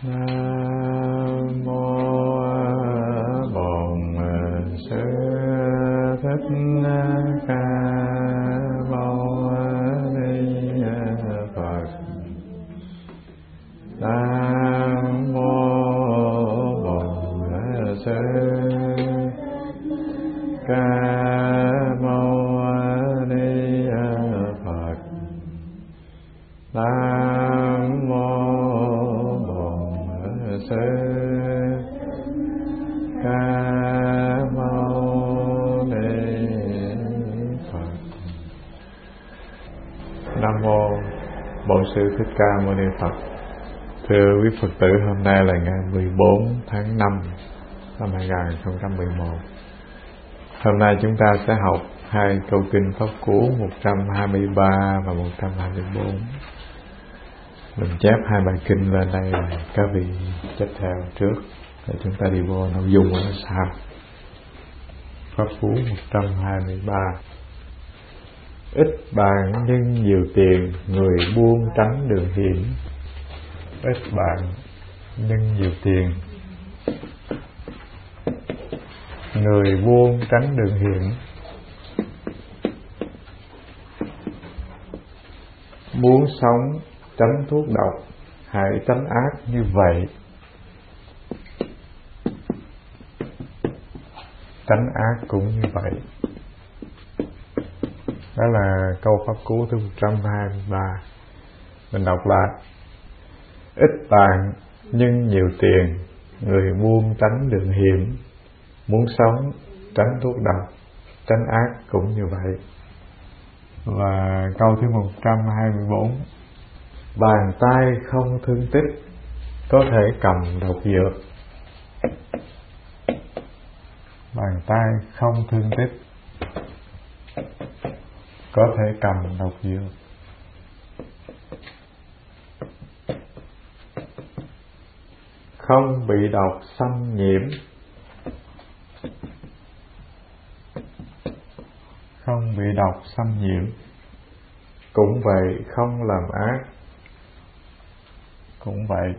Nam mô Bổn Sư Thích Ca Mâu Ni Phật. Nam mô Bổn Sư Ca Mâu Ni Phật. Nam mô Bổn Sư Ca Mâu Ni Phật. Nam mô Bổn Sư Thích Ca Mâu Ni Phật. Thưa quý Phật tử, hôm nay là ngày 14 tháng 5 năm 2011. Hôm nay chúng ta sẽ học hai câu kinh Pháp Cú 123 và 124. Mình chép hai bài kinh lên đây, các vị chép theo trước để chúng ta đi vô nội dung của nó sao. Pháp Cú 123. Ít bạn nhưng nhiều tiền, người buôn tránh đường hiểm. Ít bạn nhưng nhiều tiền, người buôn tránh đường hiểm. Muốn sống tránh thuốc độc, hãy tránh ác như vậy. Tránh ác cũng như vậy. Đó là câu Pháp Cú thứ 123. Mình đọc lại. Ít bạn nhưng nhiều tiền, người buôn tránh đường hiểm. Muốn sống tránh thuốc độc, tránh ác cũng như vậy. Và câu thứ 124. Bàn tay không thương tích, có thể cầm độc dược. Bàn tay không thương tích, có thể cầm độc dược. Không bị độc xâm nhiễm, không bị độc xâm nhiễm. Cũng vậy, không làm ác. Cũng vậy,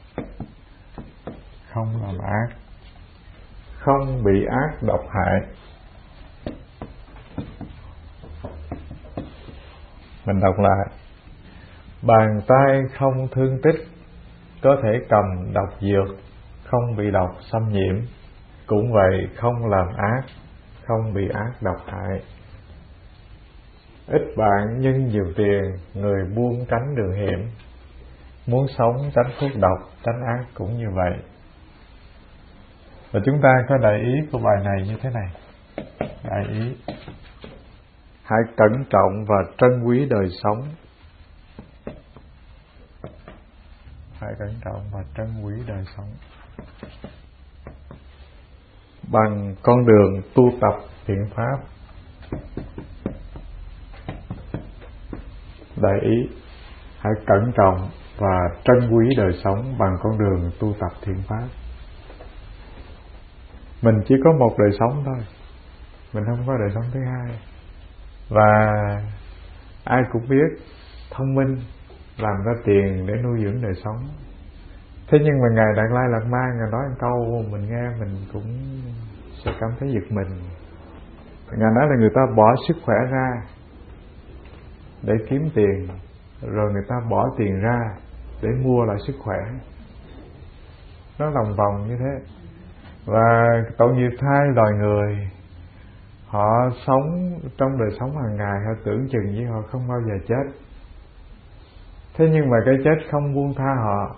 không làm ác. Không bị ác độc hại. Mình đọc lại. Bàn tay không thương tích, có thể cầm độc dược, không bị độc xâm nhiễm. Cũng vậy, không làm ác, không bị ác độc hại. Ít bạn nhưng nhiều tiền, người buôn tránh đường hiểm. Muốn sống tránh thuốc độc, tránh ác cũng như vậy. Và chúng ta có đại ý của bài này như thế này. Đại ý: hãy cẩn trọng và trân quý đời sống. Hãy cẩn trọng và trân quý đời sống bằng con đường tu tập thiện pháp. Đại ý: hãy cẩn trọng và trân quý đời sống bằng con đường tu tập thiện pháp. Mình chỉ có một đời sống thôi, mình không có đời sống thứ hai. Và ai cũng biết thông minh làm ra tiền để nuôi dưỡng đời sống. Thế nhưng mà Ngài Đạt Lai Lạt Ma, Ngài nói một câu mình nghe mình cũng sẽ cảm thấy giật mình. Ngài nói là người ta bỏ sức khỏe ra để kiếm tiền, rồi người ta bỏ tiền ra để mua lại sức khỏe. Nó lòng vòng như thế. Và tội nghiệp thay loài người, họ sống trong đời sống hàng ngày, họ tưởng chừng như họ không bao giờ chết. Thế nhưng mà cái chết không buông tha họ.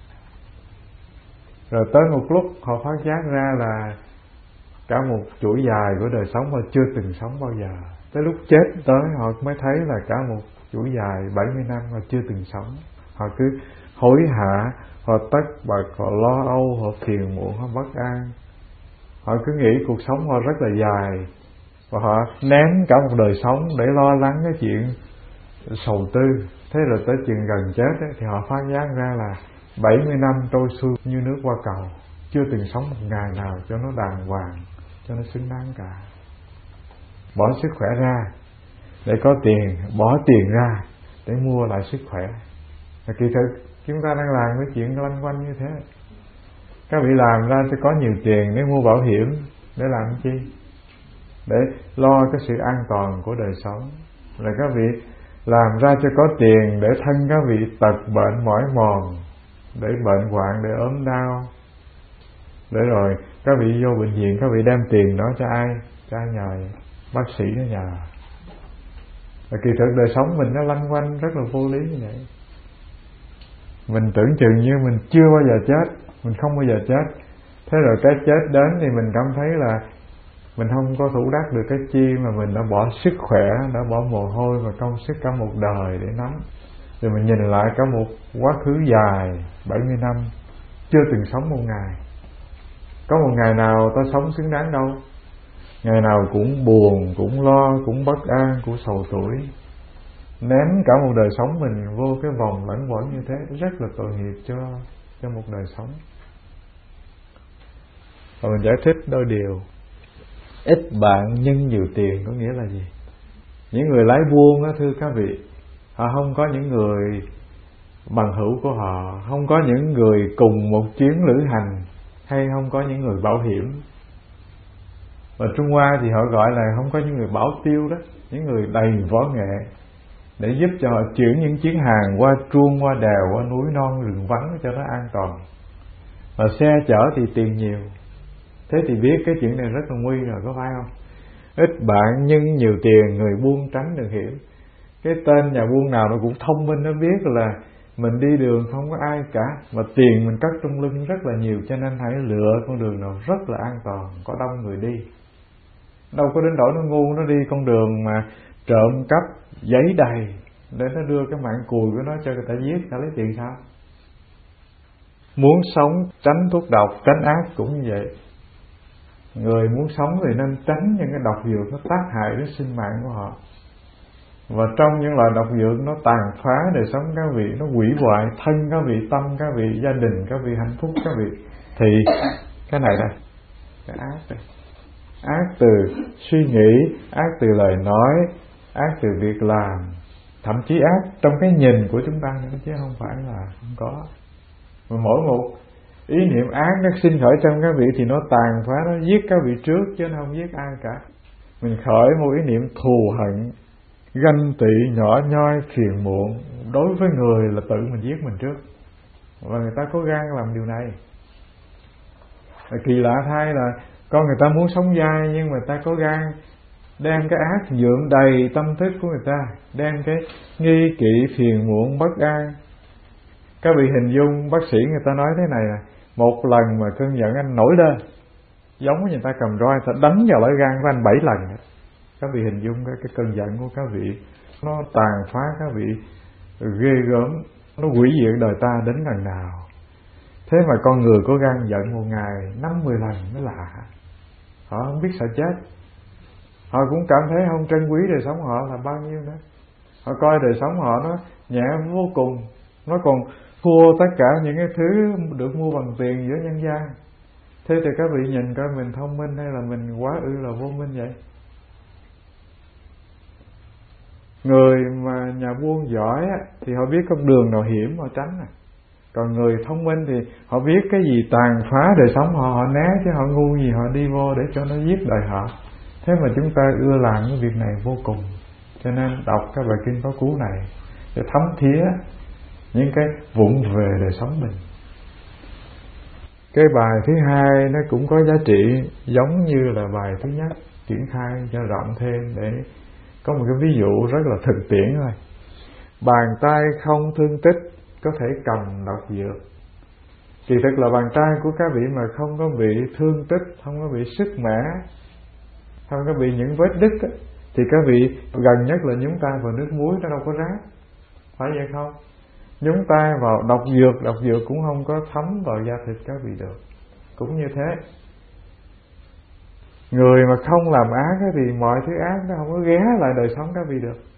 Rồi tới một lúc họ phát giác ra là cả một chuỗi dài của đời sống họ chưa từng sống bao giờ. Tới lúc chết tới họ mới thấy là cả một chuỗi dài 70 năm họ chưa từng sống. Họ cứ hối hả, họ tất bật, họ lo âu, họ phiền muộn, họ bất an. Họ cứ nghĩ cuộc sống họ rất là dài, và họ ném cả một đời sống để lo lắng cái chuyện sầu tư. Thế rồi tới chuyện gần chết ấy, thì họ phát giác ra là 70 năm trôi xuôi như nước qua cầu, chưa từng sống một ngày nào cho nó đàng hoàng, cho nó xứng đáng cả. Bỏ sức khỏe ra để có tiền, bỏ tiền ra để mua lại sức khỏe. Và kỳ thực Chúng ta đang làm cái chuyện lanh quanh như thế. Các vị làm ra cho có nhiều tiền để mua bảo hiểm, để làm chi? Để lo cái sự an toàn của đời sống. Là các vị làm ra cho có tiền để thân các vị tật bệnh mỏi mòn, để bệnh hoạn, để ốm đau, để rồi các vị vô bệnh viện các vị đem tiền đó cho ai? Cho ai nhờ? Bác sĩ nó nhờ. Và kỳ thực đời sống mình nó lanh quanh rất là vô lý như vậy. Mình tưởng chừng như mình chưa bao giờ chết, mình không bao giờ chết. Thế rồi cái chết đến thì mình cảm thấy là mình không có thủ đắc được cái chi mà mình đã bỏ sức khỏe, đã bỏ mồ hôi và công sức cả một đời để nắm. Rồi mình nhìn lại cả một quá khứ dài 70 năm chưa từng sống một ngày. Có một ngày nào ta sống xứng đáng đâu. Ngày nào cũng buồn, cũng lo, cũng bất an, cũng sầu tuổi. Ném cả một đời sống mình vô cái vòng lẫn quẩn như thế, rất là tội nghiệp cho một đời sống. Và mình giải thích đôi điều. Ít bạn nhân nhiều tiền có nghĩa là gì? Những người lái buôn đó, thưa các vị, họ không có những người bằng hữu của họ, không có những người cùng một chuyến lữ hành, hay không có những người bảo hiểm. Và Trung Hoa thì họ gọi là không có những người bảo tiêu đó, những người đầy võ nghệ để giúp cho họ chuyển những chuyến hàng qua truông, qua đèo, qua núi non, rừng vắng cho nó an toàn. Và xe chở thì tiền nhiều. Thế thì biết cái chuyện này rất là nguy rồi, có phải không? Ít bạn nhưng nhiều tiền, người buôn tránh được hiểm. Cái tên nhà buôn nào nó cũng thông minh, nó biết là mình đi đường không có ai cả, mà tiền mình cất trong lưng rất là nhiều, cho nên hãy lựa con đường nào rất là an toàn, có đông người đi. Đâu có đến nỗi nó ngu, nó đi con đường mà trộm cắp giấy đầy để nó đưa cái mạng cùi của nó cho người ta giết, ta lấy tiền sao? Muốn sống tránh thuốc độc, tránh ác cũng như vậy. Người muốn sống thì nên tránh những cái độc dược nó tác hại đến sinh mạng của họ. Và trong những loại độc dược nó tàn phá đời sống các vị, nó hủy hoại thân các vị, tâm các vị, gia đình các vị, hạnh phúc các vị, thì cái này đây, cái ác đây. Ác từ suy nghĩ, ác từ lời nói, ác từ việc làm, thậm chí ác trong cái nhìn của chúng ta nữa, chứ không phải là không có. Mà mỗi một ý niệm ác nó sinh khởi trong các vị thì nó tàn phá, nó giết các vị trước chứ nó không giết ai cả. Mình khởi một ý niệm thù hận, ganh tị, nhỏ nhoi, phiền muộn đối với người là tự mình giết mình trước. Và người ta có gan làm điều này. Kỳ lạ thay là con người ta muốn sống dai, nhưng mà ta có gan đem cái ác nhuộm đầy tâm thức của người ta, đem cái nghi kỵ, phiền muộn, bất an. Các vị hình dung bác sĩ người ta nói thế này nè, một lần mà cơn giận anh nổi lên, giống như người ta cầm roi ta đánh vào lõi gan của anh 7 lần. Các vị hình dung cái cơn giận của các vị, nó tàn phá các vị ghê gớm, nó hủy diệt đời ta đến lần nào. Thế mà con người có gan giận một ngày 5-10 lần mới lạ. Họ không biết sợ chết. Họ cũng cảm thấy không trân quý đời sống họ là bao nhiêu nữa. Họ coi đời sống họ nó nhẹ vô cùng, nó còn thua tất cả những cái thứ được mua bằng tiền giữa nhân gian. Thế thì các vị nhìn coi mình thông minh hay là mình quá ư là vô minh vậy? Người mà nhà buôn giỏi thì họ biết con đường nào hiểm họ tránh. Còn người thông minh thì họ biết cái gì tàn phá đời sống họ, họ né, chứ họ ngu gì họ đi vô để cho nó giết đời họ. Thế mà chúng ta ưa làm cái việc này vô cùng. Cho nên đọc các bài kinh Pháp Cú này để thấm thía những cái vụng về đời sống mình. Cái bài thứ hai nó cũng có giá trị giống như là bài thứ nhất, triển khai cho rộng thêm để có một cái ví dụ rất là thực tiễn thôi. Bàn tay không thương tích có thể cầm độc dược. Kỳ thực là bàn tay của các vị mà không có bị thương tích, không có bị sứt mẻ, không có bị những vết đứt á, thì các vị gần nhất là nhúng tay vào nước muối, nó đâu có rát, phải vậy không? Nhúng tay vào độc dược cũng không có thấm vào da thịt các vị được. Cũng như thế, người mà không làm ác thì mọi thứ ác nó không có ghé lại đời sống các vị được.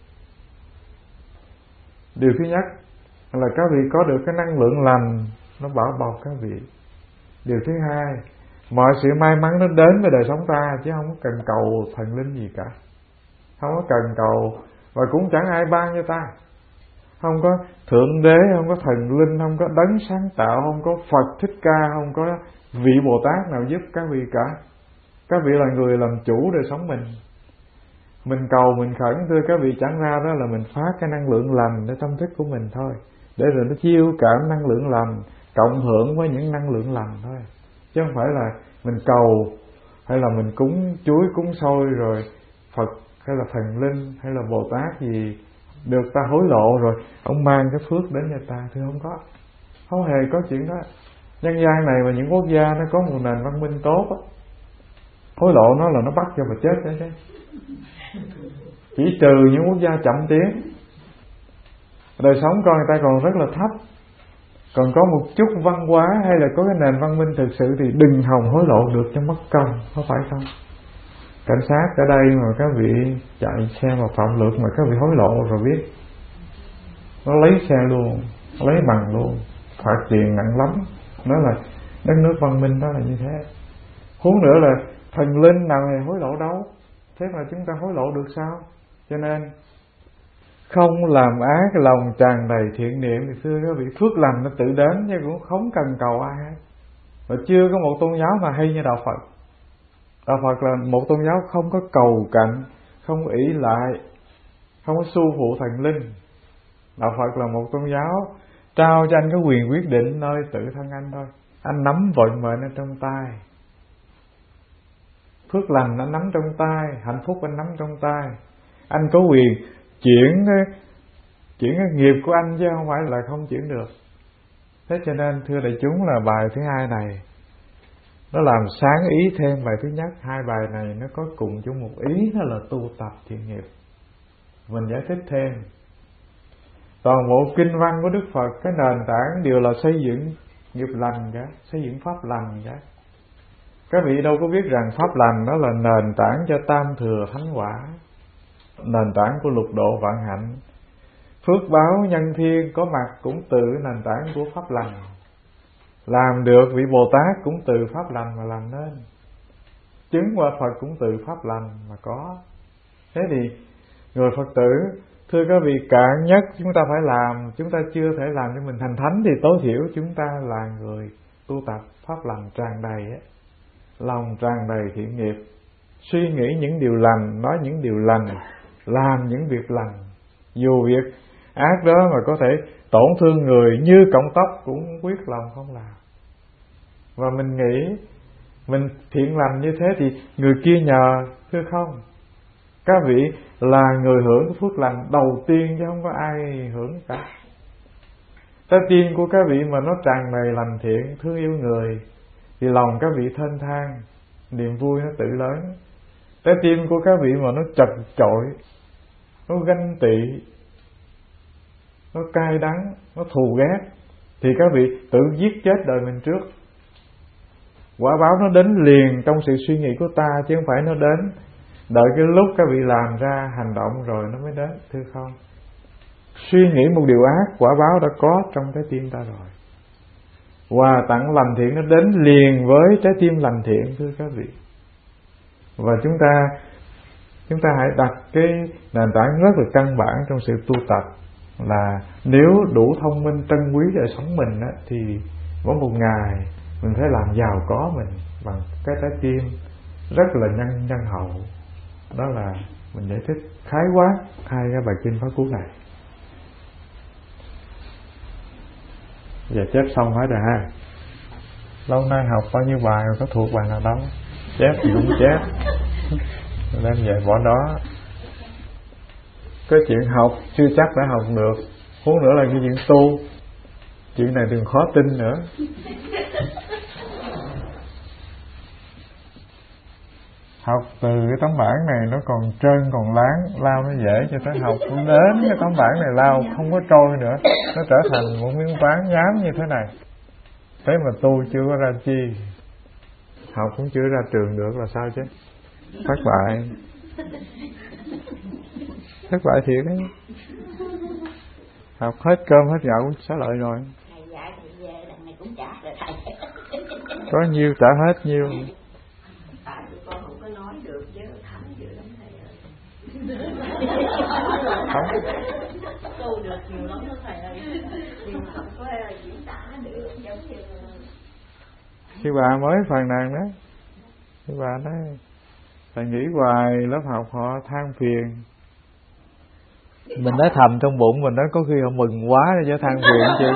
Điều thứ nhất là các vị có được cái năng lượng lành nó bảo bọc các vị. Điều thứ hai, mọi sự may mắn nó đến với đời sống ta, chứ không có cần cầu thần linh gì cả, không có cần cầu, và cũng chẳng ai ban cho ta. không có Thượng Đế, không có thần linh, không có đấng sáng tạo, không có Phật Thích Ca, không có vị Bồ Tát nào giúp các vị cả. Các vị là người làm chủ đời sống mình. Mình cầu, mình khẩn thưa các vị, chẳng ra đó là mình phát cái năng lượng lành để tâm thức của mình thôi, để rồi nó chiêu cảm năng lượng lành, cộng hưởng với những năng lượng lành thôi. Chứ không phải là mình cầu hay là mình cúng chuối cúng xôi rồi Phật hay là thần linh hay là Bồ Tát gì được ta hối lộ rồi ông mang cái phước đến cho ta. Thưa không hề có chuyện đó. Nhân gian này mà những quốc gia nó có một nền văn minh tốt á, hối lộ nó là nó bắt cho mà chết đấy chứ. Chỉ trừ những quốc gia chậm tiến, đời sống con người ta còn rất là thấp, còn có một chút văn hóa hay là có cái nền văn minh thực sự thì đừng hòng hối lộ được cho mất công, có phải không? Cảnh sát ở đây mà các vị chạy xe mà phạm luật mà các vị hối lộ rồi biết, nó lấy xe luôn, nó lấy bằng luôn, phạt tiền nặng lắm. Nói là đất nước văn minh đó là như thế. Huống nữa là thần linh nào hề hối lộ đâu, thế mà chúng ta hối lộ được sao? Cho nên không làm ác, lòng tràn đầy thiện niệm thì xưa các vị phước lành nó tự đến, chứ cũng không cần cầu ai hết. Và chưa có một tôn giáo mà hay như đạo Phật. Đạo Phật là một tôn giáo không có cầu cạnh, không có ỷ lại, không có su phụ thần linh. Đạo Phật là một tôn giáo trao cho anh cái quyền quyết định nơi tự thân anh thôi. Anh nắm vận mệnh ở trong tay, phước lành anh nắm trong tay, hạnh phúc anh nắm trong tay. Anh có quyền chuyển cái nghiệp của anh chứ không phải là không chuyển được. Thế cho nên thưa đại chúng là bài thứ hai này nó làm sáng ý thêm bài thứ nhất. Hai bài này nó có cùng chung một ý, đó là tu tập thiện nghiệp. Mình giải thích thêm. Toàn bộ kinh văn của Đức Phật cái nền tảng đều là xây dựng nghiệp lành cả, xây dựng pháp lành cả. Các vị đâu có biết rằng pháp lành đó là nền tảng cho tam thừa thánh quả, nền tảng của lục độ vạn hạnh. Phước báo nhân thiên có mặt cũng từ nền tảng của pháp lành. Làm được vị Bồ Tát cũng từ pháp lành mà làm nên. Chứng qua Phật cũng từ pháp lành mà có. Thế thì người Phật tử, thưa các vị, cạn nhất chúng ta phải làm, chúng ta chưa thể làm cho mình thành thánh thì tối thiểu chúng ta là người tu tập pháp lành tràn đầy ấy. Lòng tràn đầy thiện nghiệp, suy nghĩ những điều lành, nói những điều lành, làm những việc lành. Dù việc ác đó mà có thể tổn thương người như cọng tóc cũng quyết lòng không làm. Và mình nghĩ mình thiện lành như thế thì người kia nhờ, thưa không? Các vị là người hưởng cái phước lành đầu tiên chứ không có ai hưởng cả. Trái tim của các vị mà nó tràn đầy lành thiện, thương yêu người thì lòng các vị thênh thang, niềm vui nó tự lớn. Trái tim của các vị mà nó chật chội, nó ganh tị, nó cay đắng, nó thù ghét thì các vị tự giết chết đời mình trước. Quả báo nó đến liền trong sự suy nghĩ của ta, chứ không phải nó đến đợi cái lúc các vị làm ra hành động rồi nó mới đến, thưa không? Suy nghĩ một điều ác, quả báo đã có trong trái tim ta rồi. Quà tặng lành thiện nó đến liền với trái tim lành thiện, thưa các vị. Và chúng ta hãy đặt cái nền tảng rất là căn bản trong sự tu tập là nếu đủ thông minh trân quý đời sống mình á, thì có một ngày mình phải làm giàu có mình bằng cái trái tim rất là nhân hậu. Đó là mình giải thích khái quát hai cái bài kinh pháp cú này. Giờ chép xong hết rồi ha. Lâu nay học bao nhiêu bài rồi, có thuộc bài nào đâu. Chép thì cũng chép, đem về bỏ đó. Cái chuyện học chưa chắc đã học được, huống nữa là cái chuyện tu. Chuyện này đừng khó tin nữa. Học từ cái tấm bảng này nó còn trơn còn láng, lao nó dễ cho tới học cũng đến cái tấm bảng này lao không có trôi nữa, nó trở thành một miếng ván nhám như thế này. Thế mà tu chưa có ra chi, học cũng chưa ra trường được là sao chứ? Thất bại, thất bại thiệt đấy. Học hết cơm hết gạo cũng xá lợi rồi. Có nhiêu trả hết nhiêu. Tu được nhiều lắm đó Sư bà mới phàn nàn đó. Sư bà nói thầy nghĩ hoài lớp học họ than phiền. Mình nói thầm trong bụng mình, nói có khi họ mừng quá cho than phiền chi.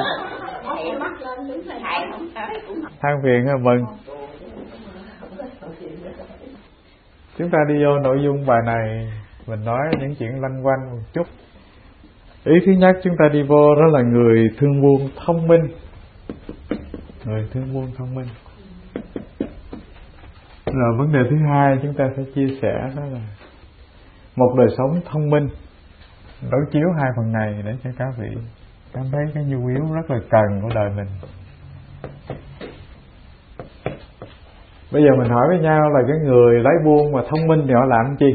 Than phiền hay mừng? Chúng ta đi vô nội dung bài này, mình nói những chuyện lanh quanh một chút. Ý thứ nhất chúng ta đi vô đó là người thương buôn thông minh. Người thương buôn thông minh. Rồi vấn đề thứ hai chúng ta sẽ chia sẻ đó là một đời sống thông minh. Đối chiếu hai phần này để cho các vị cảm thấy cái nhu yếu rất là cần của đời mình. Bây giờ mình hỏi với nhau là cái người lái buôn mà thông minh thì họ làm chi?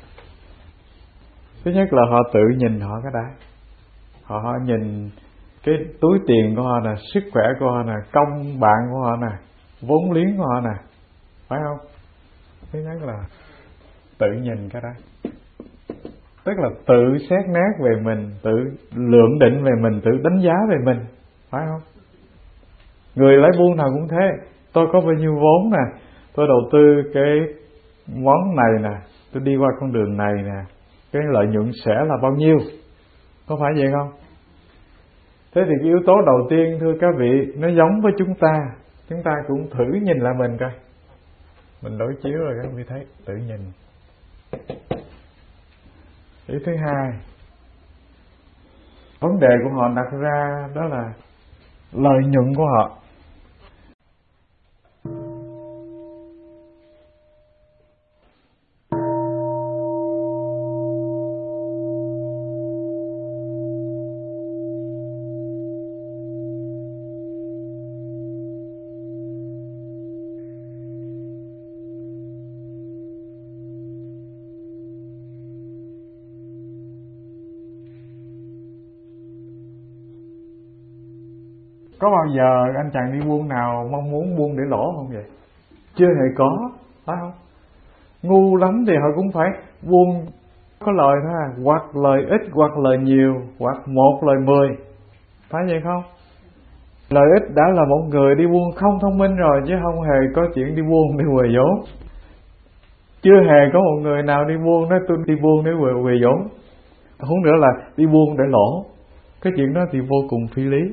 Thứ nhất là họ tự nhìn họ cái đã. Họ nhìn cái túi tiền của họ nè, sức khỏe của họ nè, công bạn của họ nè, vốn liếng của họ nè, phải không? Thứ nhất là tự nhìn cái đó, tức là tự xét nét về mình, tự lượng định về mình, tự đánh giá về mình, phải không? Người lái buôn nào cũng thế. Tôi có bao nhiêu vốn nè, tôi đầu tư cái món này nè, tôi đi qua con đường này nè, cái lợi nhuận sẽ là bao nhiêu, có phải vậy không? Thế thì cái yếu tố đầu tiên thưa các vị, nó giống với chúng ta cũng thử nhìn lại mình coi. Mình đối chiếu rồi các vị thấy, tự nhìn. Ý thứ hai, vấn đề của họ đặt ra đó là lợi nhuận của họ. Có bao giờ anh chàng đi buôn nào mong muốn buôn để lỗ không vậy? Chưa hề có, phải không? Ngu lắm thì họ cũng phải buôn có lời thôi à, hoặc lời ít hoặc lời nhiều, hoặc 1 lời 10, phải vậy không? Lợi ích đã là một người đi buôn không thông minh rồi, chứ không hề có chuyện đi buôn để huề vốn. Chưa hề có một người nào đi buôn nói tôi đi buôn để huề vốn, huống nữa là đi buôn để lỗ. Cái chuyện đó thì vô cùng phi lý.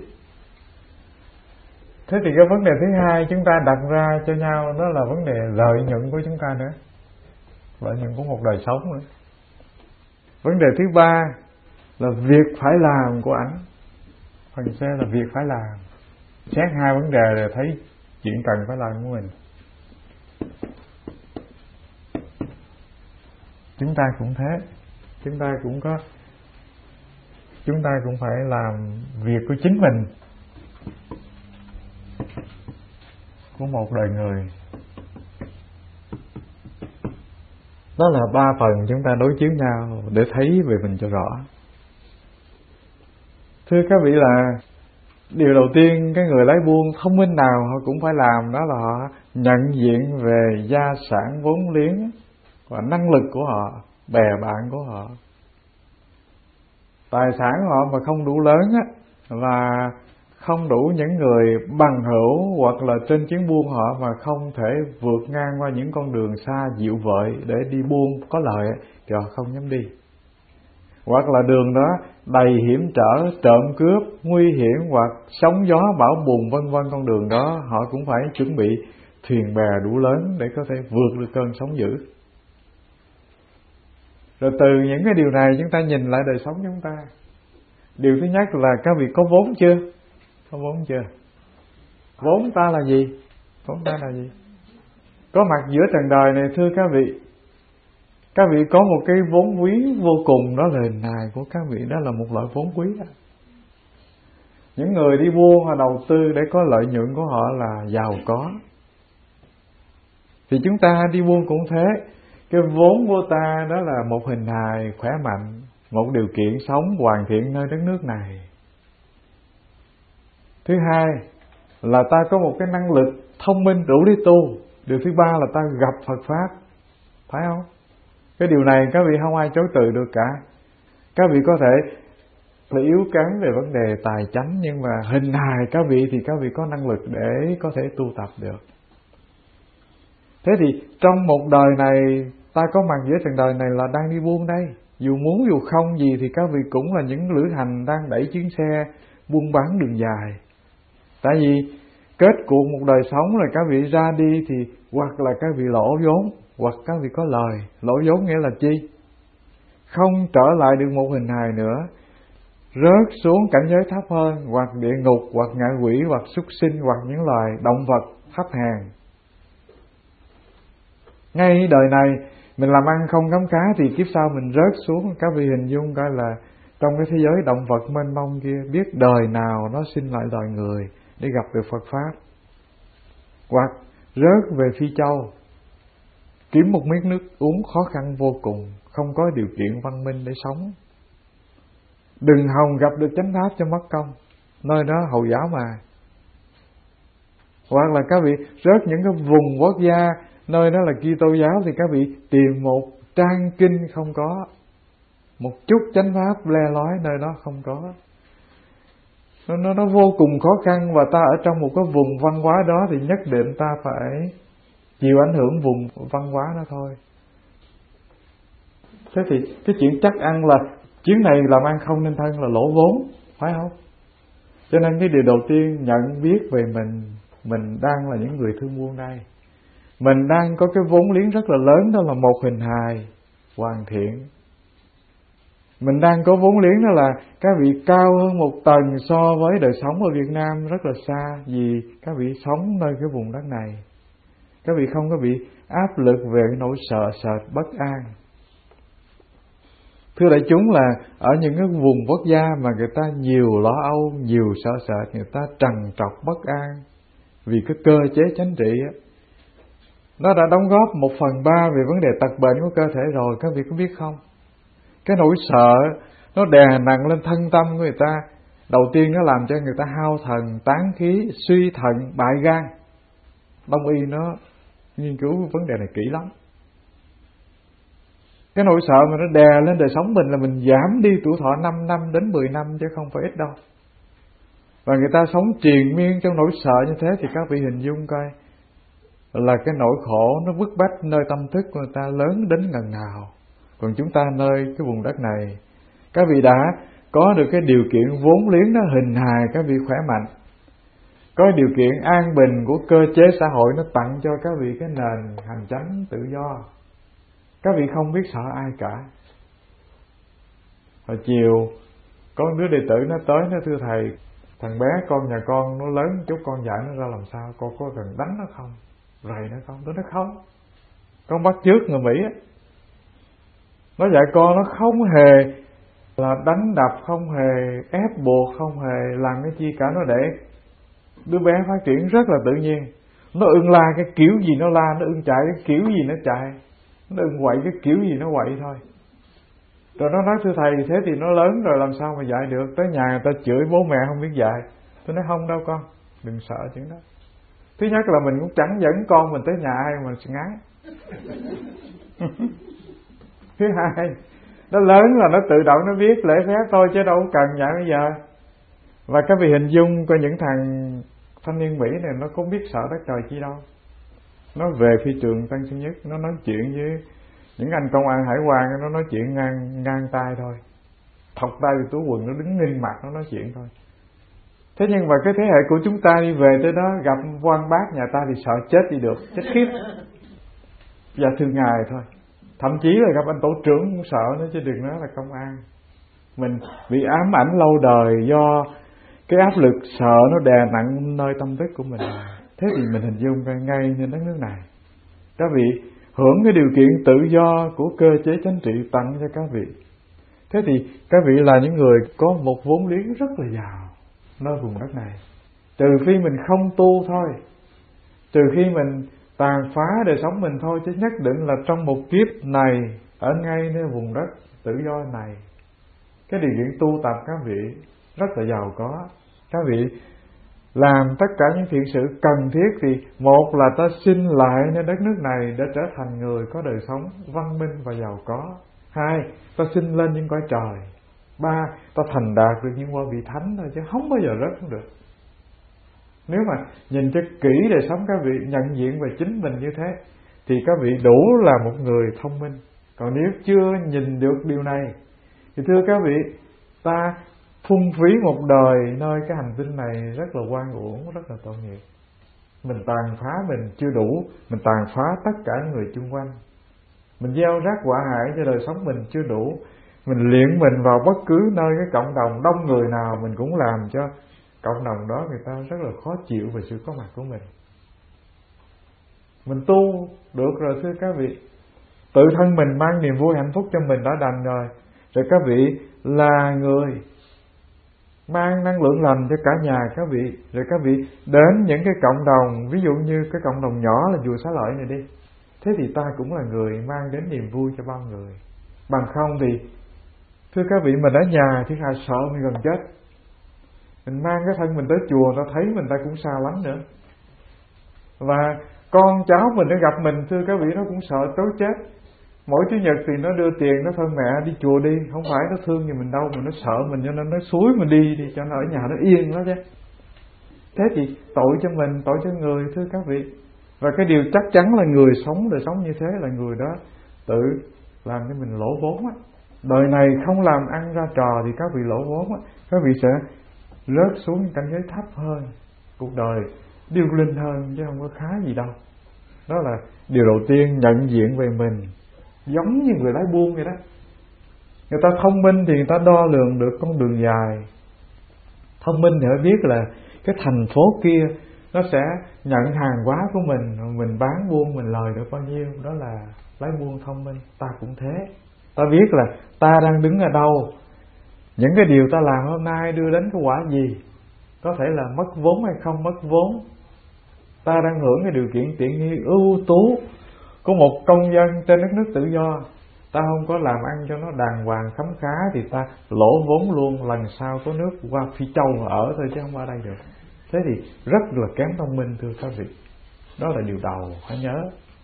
Thế thì cái vấn đề thứ hai chúng ta đặt ra cho nhau đó là vấn đề lợi nhuận của chúng ta nữa, lợi nhuận của một đời sống nữa. Vấn đề thứ ba là việc phải làm của ảnh. Phần C là việc phải làm. Xét hai vấn đề rồi thấy chuyện cần phải làm của mình. Chúng ta cũng thế, chúng ta cũng phải làm việc của chính mình, của một đời người. Đó là 3 phần chúng ta đối chiếu nhau để thấy về mình cho rõ. Thưa các vị là điều đầu tiên cái người lái buôn thông minh nào họ cũng phải làm đó là họ nhận diện về gia sản vốn liếng và năng lực của họ, bè bạn của họ. Tài sản của họ mà không đủ lớn á, và không đủ những người bằng hữu hoặc là trên chuyến buôn họ mà không thể vượt ngang qua những con đường xa dịu vợi để đi buôn có lợi thì họ không dám đi. Hoặc là đường đó đầy hiểm trở, trộm cướp, nguy hiểm hoặc sóng gió bão bùng vân vân, con đường đó họ cũng phải chuẩn bị thuyền bè đủ lớn để có thể vượt được cơn sóng dữ. Rồi từ những cái điều này chúng ta nhìn lại đời sống chúng ta. Điều thứ nhất là các vị có vốn chưa? Có vốn chưa? Vốn ta là gì? Vốn ta là gì? Có mặt giữa trần đời này thưa các vị có một cái vốn quý vô cùng, đó là hình hài của các vị, đó là một loại vốn quý đó. Những người đi buôn họ đầu tư để có lợi nhuận của họ là giàu có. Thì chúng ta đi buôn cũng thế. Cái vốn của ta đó là một hình hài khỏe mạnh, một điều kiện sống hoàn thiện nơi đất nước này. Thứ hai là ta có một cái năng lực thông minh đủ để tu. Điều thứ ba là ta gặp Phật Pháp, phải không? Cái điều này các vị không ai chối từ được cả. Các vị có thể là yếu kém về vấn đề tài chánh, nhưng mà hình hài các vị thì các vị có năng lực để có thể tu tập được. Thế thì trong một đời này, ta có mặt giữa trần đời này là đang đi buôn đây. Dù muốn dù không gì thì các vị cũng là những lữ hành đang đẩy chuyến xe buôn bán đường dài. Tại vì kết cuộc một đời sống là các vị ra đi thì hoặc là các vị lỗ vốn, hoặc các vị có lời. Lỗ vốn nghĩa là chi? Không trở lại được một hình hài nữa, rớt xuống cảnh giới thấp hơn, hoặc địa ngục, hoặc ngạ quỷ, hoặc súc sinh, hoặc những loài động vật thấp hèn. Ngay đời này mình làm ăn không khấm khá thì kiếp sau mình rớt xuống. Các vị hình dung coi là trong cái thế giới động vật mênh mông kia, biết đời nào nó sinh lại loài người để gặp được Phật Pháp. Hoặc rớt về Phi Châu, kiếm một miếng nước uống khó khăn vô cùng, không có điều kiện văn minh để sống. Đừng hòng gặp được chánh pháp cho mất công, nơi đó Hồi giáo mà. Hoặc là các vị rớt những cái vùng quốc gia nơi đó là Kitô giáo thì các vị tìm một trang kinh không có, một chút chánh pháp le lói nơi đó không có. Nó vô cùng khó khăn, và ta ở trong một cái vùng văn hóa đó thì nhất định ta phải chịu ảnh hưởng vùng văn hóa đó thôi. Thế thì cái chuyện chắc ăn là chuyến này làm ăn không nên thân là lỗ vốn, phải không? Cho nên cái điều đầu tiên nhận biết về mình đang là những người thương buôn đây. Mình đang có cái vốn liếng rất là lớn, đó là một hình hài hoàn thiện. Mình đang có vốn liếng đó là các vị cao hơn một tầng so với đời sống ở Việt Nam rất là xa, vì các vị sống nơi cái vùng đất này. Các vị không có bị áp lực về cái nỗi sợ sệt bất an. Thưa đại chúng là ở những cái vùng quốc gia mà người ta nhiều lo âu, nhiều sợ sệt, người ta trằn trọc bất an vì cái cơ chế chính trị á, nó đã đóng góp 1/3 về vấn đề tật bệnh của cơ thể rồi, các vị có biết không? Cái nỗi sợ nó đè nặng lên thân tâm của người ta. Đầu tiên nó làm cho người ta hao thần, tán khí, suy thận, bại gan. Đông y nó nghiên cứu vấn đề này kỹ lắm. Cái nỗi sợ mà nó đè lên đời sống mình là mình giảm đi tuổi thọ 5 năm đến 10 năm chứ không phải ít đâu. Và người ta sống triền miên trong nỗi sợ như thế thì các vị hình dung coi là cái nỗi khổ nó bức bách nơi tâm thức của người ta lớn đến ngần nào. Còn chúng ta nơi cái vùng đất này, các vị đã có được cái điều kiện vốn liếng nó hình hài, các vị khỏe mạnh, có điều kiện an bình của cơ chế xã hội nó tặng cho các vị cái nền hành chánh tự do. Các vị không biết sợ ai cả. Hồi chiều có đứa đệ tử nó tới, nó thưa thầy, thằng bé con nhà con nó lớn chút, con dạy nó ra làm sao, con có cần đánh nó không, rầy nó không? Tôi nói không, con bắt chước người Mỹ á, nó dạy con nó không hề là đánh đập, không hề ép buộc, không hề làm cái chi cả, nó để đứa bé phát triển rất là tự nhiên. Nó ưng la cái kiểu gì nó la, nó ưng chạy cái kiểu gì nó chạy, nó ưng quậy cái kiểu gì nó quậy thôi. Rồi nó nói thưa thầy, thế thì nó lớn rồi làm sao mà dạy được, tới nhà người ta chửi bố mẹ không biết dạy. Tôi nói không đâu con, đừng sợ chuyện đó. Thứ nhất là mình cũng chẳng dẫn con mình tới nhà ai mà ngán. Thứ hai, nó lớn là nó tự động nó biết lễ phép thôi chứ đâu có cần dạy bây giờ. Và các vị hình dung coi những thằng thanh niên Mỹ này nó không biết sợ đất trời chi đâu. Nó về phi trường Tân Sơn Nhất, nó nói chuyện với những anh công an hải quan, nó nói chuyện ngang tay thôi, thọc tay vào túi quần, nó đứng nghinh mặt nó nói chuyện thôi. Thế nhưng mà cái thế hệ của chúng ta đi về tới đó gặp quan bác nhà ta thì sợ chết đi được, chết khiếp và thương ngài thôi. Thậm chí là gặp anh tổ trưởng cũng sợ nữa chứ đừng nói là công an. Mình bị ám ảnh lâu đời do cái áp lực sợ nó đè nặng nơi tâm thức của mình. Thế thì mình hình dung ngay trên đất nước này, các vị hưởng cái điều kiện tự do của cơ chế chính trị tặng cho các vị. Thế thì các vị là những người có một vốn liếng rất là giàu nơi vùng đất này. Trừ khi mình không tu thôi, trừ khi mình tàn phá đời sống mình thôi, chứ nhất định là trong một kiếp này ở ngay nơi vùng đất tự do này, cái điều kiện tu tập các vị rất là giàu có. Các vị làm tất cả những thiện sự cần thiết thì một là ta sinh lại nơi đất nước này để trở thành người có đời sống văn minh và giàu có. Hai, ta sinh lên những cõi trời. Ba, ta thành đạt được những ngôi vị thánh thôi chứ không bao giờ rớt không được. Nếu mà nhìn cho kỹ đời sống các vị nhận diện về chính mình như thế thì các vị đủ là một người thông minh. Còn nếu chưa nhìn được điều này thì thưa các vị, ta phung phí một đời nơi cái hành tinh này rất là oan uổng, rất là tội nghiệp. Mình tàn phá mình chưa đủ, mình tàn phá tất cả những người chung quanh. Mình gieo rắc họa hại cho đời sống mình chưa đủ, mình luyện mình vào bất cứ nơi cái cộng đồng đông người nào, mình cũng làm cho cộng đồng đó người ta rất là khó chịu về sự có mặt của mình. Mình tu được rồi thưa các vị, tự thân mình mang niềm vui hạnh phúc cho mình đã đành rồi. Rồi các vị là người mang năng lượng lành cho cả nhà các vị. Rồi các vị đến những cái cộng đồng, ví dụ như cái cộng đồng nhỏ là chùa Xá Lợi này đi, thế thì ta cũng là người mang đến niềm vui cho bao người. Bằng không thì thưa các vị, mình ở nhà thì hà sợ mình gần chết, mình mang cái thân mình tới chùa, ta thấy mình ta cũng xa lánh nữa. Và con cháu mình nó gặp mình thưa các vị, nó cũng sợ tối chết. Mỗi Chủ nhật thì nó đưa tiền, nó thôi mẹ đi chùa đi, không phải nó thương gì mình đâu, mà nó sợ mình cho nên nó xúi mình đi cho nó ở nhà nó yên đó chứ. Thế thì tội cho mình, tội cho người thưa các vị. Và cái điều chắc chắn là người sống đời sống như thế là người đó tự làm cho mình lỗ vốn á. Đời này không làm ăn ra trò thì các vị lỗ vốn á, các vị sẽ rớt xuống cảnh giới thấp hơn, cuộc đời điêu linh hơn chứ không có khá gì đâu. Đó là điều đầu tiên, nhận diện về mình. Giống như người lái buôn vậy đó, người ta thông minh thì người ta đo lường được con đường dài. Thông minh thì phải biết là cái thành phố kia nó sẽ nhận hàng hóa của mình bán buôn mình lời được bao nhiêu. Đó là lái buôn thông minh. Ta cũng thế, ta biết là ta đang đứng ở đâu, những cái điều ta làm hôm nay đưa đến cái quả gì. Có thể là mất vốn hay không mất vốn, ta đang hưởng cái điều kiện tiện nghi ưu tú của một công dân trên đất nước tự do. Ta không có làm ăn cho nó đàng hoàng khấm khá thì ta lỗ vốn luôn, lần sau có nước qua Phi Châu ở thôi chứ không ở đây được. Thế thì rất là kém thông minh thưa các vị. Đó là điều đầu phải nhớ.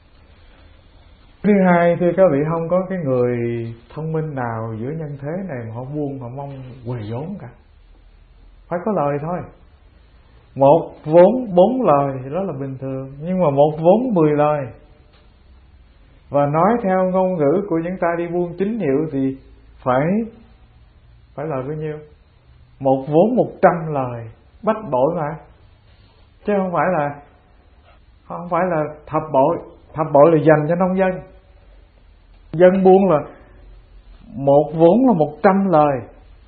Thứ hai thưa các vị, không có cái người thông minh nào giữa nhân thế này mà họ buông họ mong huề vốn cả. Phải có lời thôi. Một vốn 4 lời đó là bình thường, nhưng mà một vốn 10 lời. Và nói theo ngôn ngữ của những ta đi buôn chính hiệu thì phải lời bao nhiêu? Một vốn 100 lời, bách bội mà. Chứ không phải là thập bội. Thập bội là dành cho nông dân. Dân buôn là một vốn là 100 lời.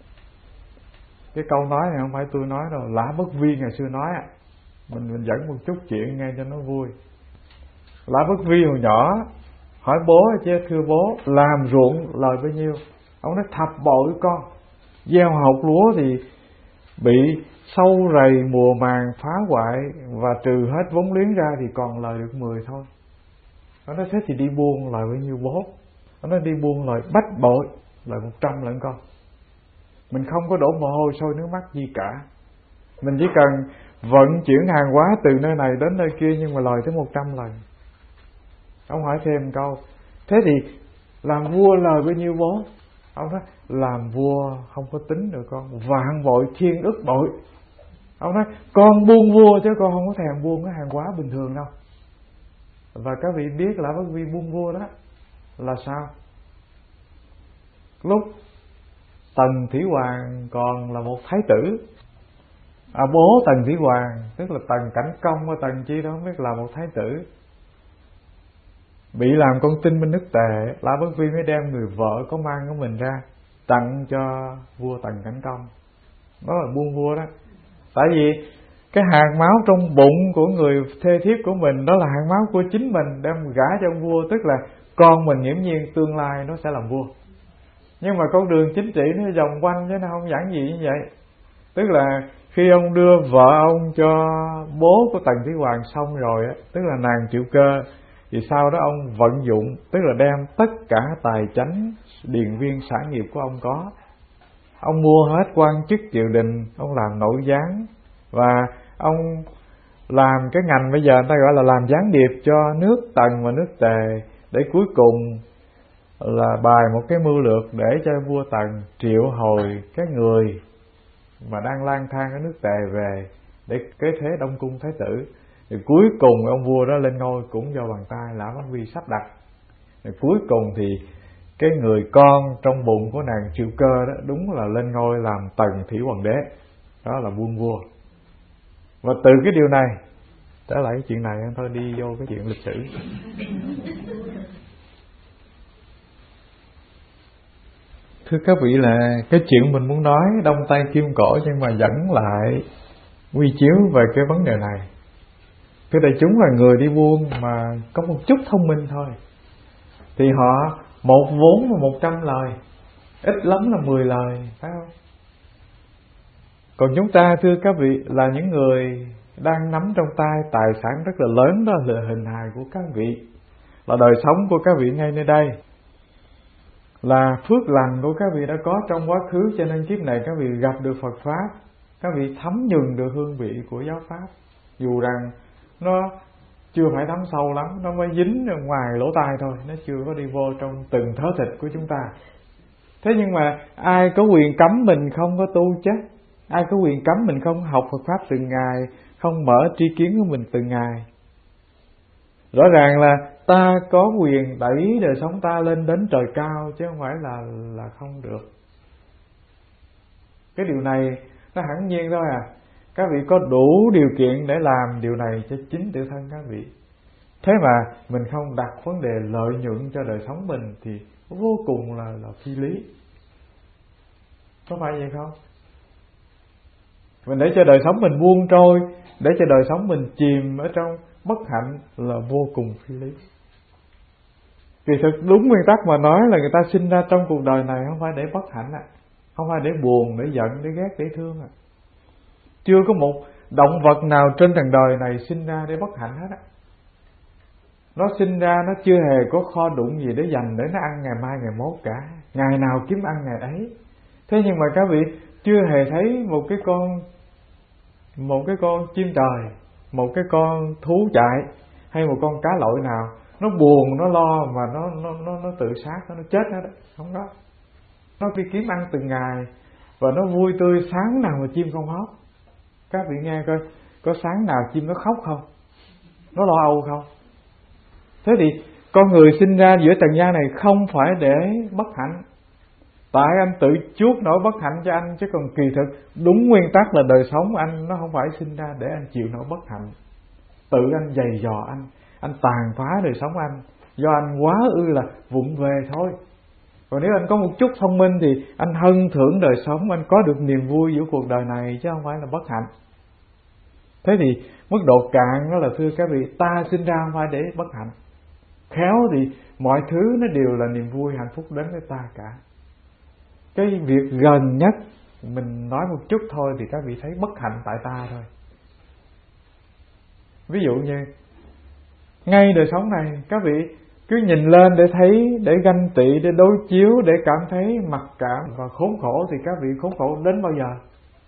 Cái câu nói này không phải tôi nói đâu, Lã Bất Vi ngày xưa nói. Mình dẫn một chút chuyện nghe cho nó vui. Lã Bất Vi hồi nhỏ hỏi bố chứ, thưa bố, làm ruộng lời bao nhiêu? Ông nói thập bội con. Gieo hột lúa thì bị sâu rầy mùa màng phá hoại và trừ hết vốn liếng ra thì còn lời được 10 thôi. Ông nói thế thì đi buôn lời bao nhiêu bố? Ông nói đi buôn lời bách bội, lời 100 lần con. Mình không có đổ mồ hôi sôi nước mắt gì cả. Mình chỉ cần vận chuyển hàng hóa từ nơi này đến nơi kia, nhưng mà lời tới 100 lần. Ông hỏi thêm câu, thế thì làm vua lời bao nhiêu bố? Ông nói làm vua không có tính được con, vạn bội thiên ức bội. Ông nói con buôn vua chứ con không có thèm buôn cái hàng hóa bình thường đâu. Và các vị biết là Bất Vi buôn vua đó là sao? Lúc Tần Thủy Hoàng còn là một thái tử, bố Tần Thủy Hoàng tức là Tần Cảnh Công hay Tần chi đó không biết, là một thái tử bị làm con tin bên nước Tề. Lã Bất Vi mới đem người vợ có mang của mình ra tặng cho vua Tần Cảnh Công. Đó là buôn vua đó. Tại vì cái hạt máu trong bụng của người thê thiếp của mình đó là hạt máu của chính mình, đem gả cho ông vua, tức là con mình nghiễm nhiên tương lai nó sẽ làm vua. Nhưng mà con đường chính trị nó vòng quanh chứ nó không giản dị như vậy. Tức là khi ông đưa vợ ông cho bố của Tần Thủy Hoàng xong rồi á, tức là nàng Triệu Cơ, thì sau đó ông vận dụng, tức là đem tất cả tài chánh điền viên sản nghiệp của ông có, ông mua hết quan chức triều đình, ông làm nội gián, và ông làm cái ngành bây giờ người ta gọi là làm gián điệp cho nước Tần và nước Tề, để cuối cùng là bài một cái mưu lược để cho vua Tần triệu hồi cái người mà đang lang thang ở nước Tề về để kế thế Đông Cung Thái tử. Thì cuối cùng ông vua đó lên ngôi cũng do bàn tay Lã Bán Vi sắp đặt. Thì cuối cùng thì cái người con trong bụng của nàng Triệu Cơ đó đúng là lên ngôi làm Tần Thủy Hoàng đế, đó là quân vua. Và từ cái điều này, trở lại cái chuyện này thôi, đi vô cái chuyện lịch sử. Thưa các vị, là cái chuyện mình muốn nói Đông Tây Kim Cổ, nhưng mà dẫn lại quy chiếu về cái vấn đề này. Cái đại chúng là người đi buôn mà có một chút thông minh thôi, thì họ một vốn và 100 lời, ít lắm là 10 lời, phải không? Còn chúng ta, thưa các vị, là những người đang nắm trong tay tài sản rất là lớn, đó là hình hài của các vị, là đời sống của các vị ngay nơi đây, là phước lành của các vị đã có trong quá khứ, cho nên kiếp này các vị gặp được Phật Pháp, các vị thấm nhuần được hương vị của giáo Pháp, dù rằng nó chưa phải thấm sâu lắm, nó mới dính ở ngoài lỗ tai thôi, nó chưa có đi vô trong từng thớ thịt của chúng ta. Thế nhưng mà ai có quyền cấm mình không có tu chứ? Ai có quyền cấm mình không học Phật Pháp từng ngày, không mở tri kiến của mình từng ngày? Rõ ràng là ta có quyền đẩy đời sống ta lên đến trời cao, chứ không phải là không được. Cái điều này nó hẳn nhiên thôi à. Các vị có đủ điều kiện để làm điều này cho chính tự thân các vị. Thế mà mình không đặt vấn đề lợi nhuận cho đời sống mình thì vô cùng là phi lý. Có phải vậy không? Mình để cho đời sống mình buông trôi, để cho đời sống mình chìm ở trong bất hạnh là vô cùng phi lý. Vì thực đúng nguyên tắc mà nói là người ta sinh ra trong cuộc đời này không phải để bất hạnh à, không phải để buồn, để giận, để ghét, để thương à. Chưa có một động vật nào trên trần đời này sinh ra để bất hạnh hết á. Nó sinh ra nó chưa hề có kho đụng gì để dành để nó ăn ngày mai ngày mốt cả, ngày nào kiếm ăn ngày ấy. Thế nhưng mà các vị chưa hề thấy một cái con chim trời, một cái con thú chạy hay một con cá lội nào nó buồn, nó lo mà nó tự sát, nó chết hết đó. Không có. Nó đi kiếm ăn từng ngày và nó vui tươi, sáng nào mà chim không hót. Các vị nghe coi, có sáng nào chim nó khóc không? Nó lo âu không? Thế thì con người sinh ra giữa trần gian này không phải để bất hạnh. Tại anh tự chuốc nỗi bất hạnh cho anh, chứ còn kỳ thực đúng nguyên tắc là đời sống anh nó không phải sinh ra để anh chịu nỗi bất hạnh. Tự anh giày dò anh tàn phá đời sống anh, do anh quá ư là vụng về thôi. Còn nếu anh có một chút thông minh thì anh hân thưởng đời sống, anh có được niềm vui giữa cuộc đời này, chứ không phải là bất hạnh. Thế thì mức độ cạn đó là, thưa các vị, ta sinh ra không phải để bất hạnh. Khéo thì mọi thứ nó đều là niềm vui hạnh phúc đến với ta cả. Cái việc gần nhất mình nói một chút thôi thì các vị thấy bất hạnh tại ta thôi. Ví dụ như ngay đời sống này các vị cứ nhìn lên để thấy, để ganh tị, để đối chiếu, để cảm thấy mặc cảm và khốn khổ, thì các vị khốn khổ đến bao giờ?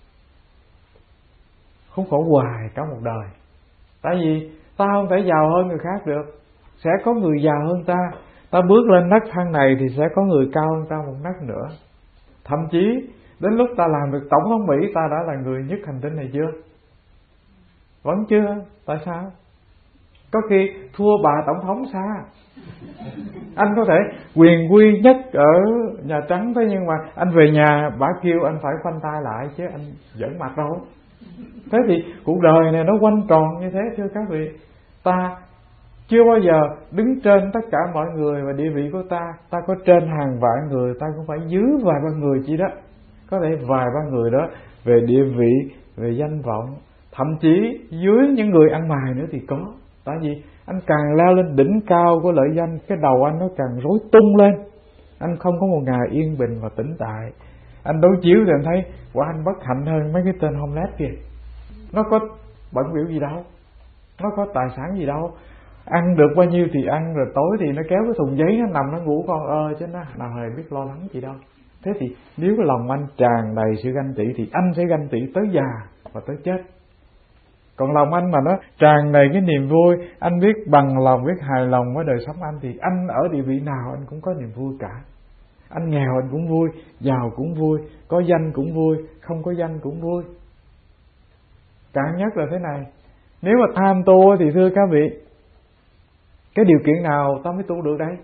Khốn khổ hoài cả một đời. Tại vì ta không thể giàu hơn người khác được, sẽ có người giàu hơn ta. Ta bước lên nấc thang này thì sẽ có người cao hơn ta một nấc nữa. Thậm chí đến lúc ta làm được tổng thống Mỹ, ta đã là người nhất hành tinh này chưa? Vẫn chưa. Tại sao? Có khi thua bà tổng thống xa. Anh có thể quyền quy nhất ở Nhà Trắng, thế nhưng mà anh về nhà bà kêu anh phải khoanh tay lại, chứ anh giỡn mặt đâu. Thế thì cuộc đời này nó quanh tròn như thế, thưa các vị. Ta chưa bao giờ đứng trên tất cả mọi người, và địa vị của ta có trên hàng vạn người, ta cũng phải dưới vài ba người chỉ đó. Có thể vài ba người đó về địa vị, về danh vọng, thậm chí dưới những người ăn mày nữa thì có. Tại vì anh càng leo lên đỉnh cao của lợi danh, cái đầu anh nó càng rối tung lên. Anh không có một ngày yên bình và tĩnh tại. Anh đối chiếu thì anh thấy quả anh bất hạnh hơn mấy cái tên homeless kìa. Nó có bận biểu gì đâu, nó có tài sản gì đâu, ăn được bao nhiêu thì ăn, rồi tối thì nó kéo cái thùng giấy nó nằm nó ngủ con ơi, chứ nó nào hề biết lo lắng gì đâu. Thế thì nếu cái lòng anh tràn đầy sự ganh tị thì anh sẽ ganh tị tới già và tới chết. Còn lòng anh mà nó tràn đầy cái niềm vui, anh biết bằng lòng, biết hài lòng với đời sống anh, thì anh ở địa vị nào anh cũng có niềm vui cả. Anh nghèo anh cũng vui, giàu cũng vui, có danh cũng vui, không có danh cũng vui. Cạn nhất là thế này, Nếu mà tham tu thì thưa các vị, cái điều kiện nào ta mới tu được đây?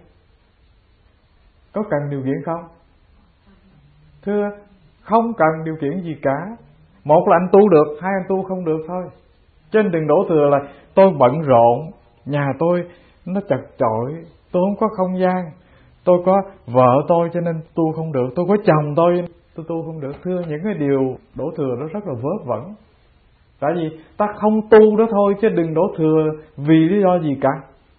Có cần điều kiện không? Thưa, không cần điều kiện gì cả. Một là anh tu được, hai anh tu không được thôi. Trên đừng đổ thừa là tôi bận rộn, nhà tôi nó chật chội, tôi không có không gian, tôi có vợ tôi cho nên tu không được, tôi có chồng tôi tu không được. Thưa, những cái điều đổ thừa đó rất là vớ vẩn. Tại vì ta không tu đó thôi, chứ đừng đổ thừa vì lý do gì cả.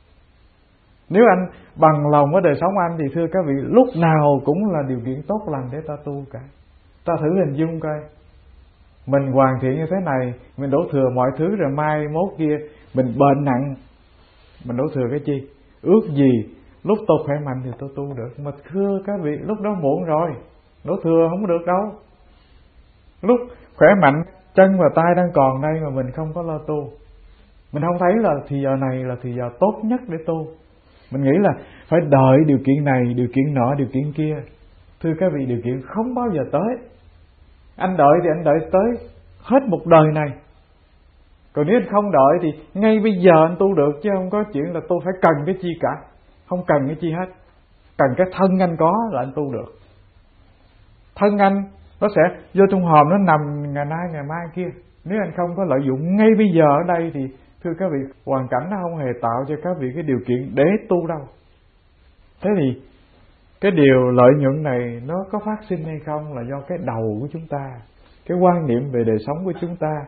Nếu anh bằng lòng với đời sống anh thì thưa các vị, lúc nào cũng là điều kiện tốt lành để ta tu cả. Ta thử hình dung coi, mình hoàn thiện như thế này, mình đổ thừa mọi thứ, rồi mai mốt kia mình bệnh nặng, mình đổ thừa cái chi? Ước gì lúc tôi khỏe mạnh thì tôi tu được. Mà thưa các vị, lúc đó muộn rồi, đổ thừa không được đâu. Lúc khỏe mạnh, chân và tay đang còn đây mà mình không có lo tu, mình không thấy là thì giờ này là thì giờ tốt nhất để tu. Mình nghĩ là phải đợi điều kiện này, điều kiện nọ, điều kiện kia. Thưa các vị, điều kiện không bao giờ tới. Anh đợi thì anh đợi tới hết một đời này. Còn nếu anh không đợi thì ngay bây giờ anh tu được, chứ không có chuyện là tôi phải cần cái chi cả. Không cần cái chi hết. Cần cái thân anh có là anh tu được. Thân anh nó sẽ vô trong hòm, nó nằm ngày nay ngày mai kia. Nếu anh không có lợi dụng ngay bây giờ ở đây thì thưa các vị, hoàn cảnh nó không hề tạo cho các vị cái điều kiện để tu đâu. Thế thì cái điều lợi nhuận này nó có phát sinh hay không là do cái đầu của chúng ta, cái quan niệm về đời sống của chúng ta,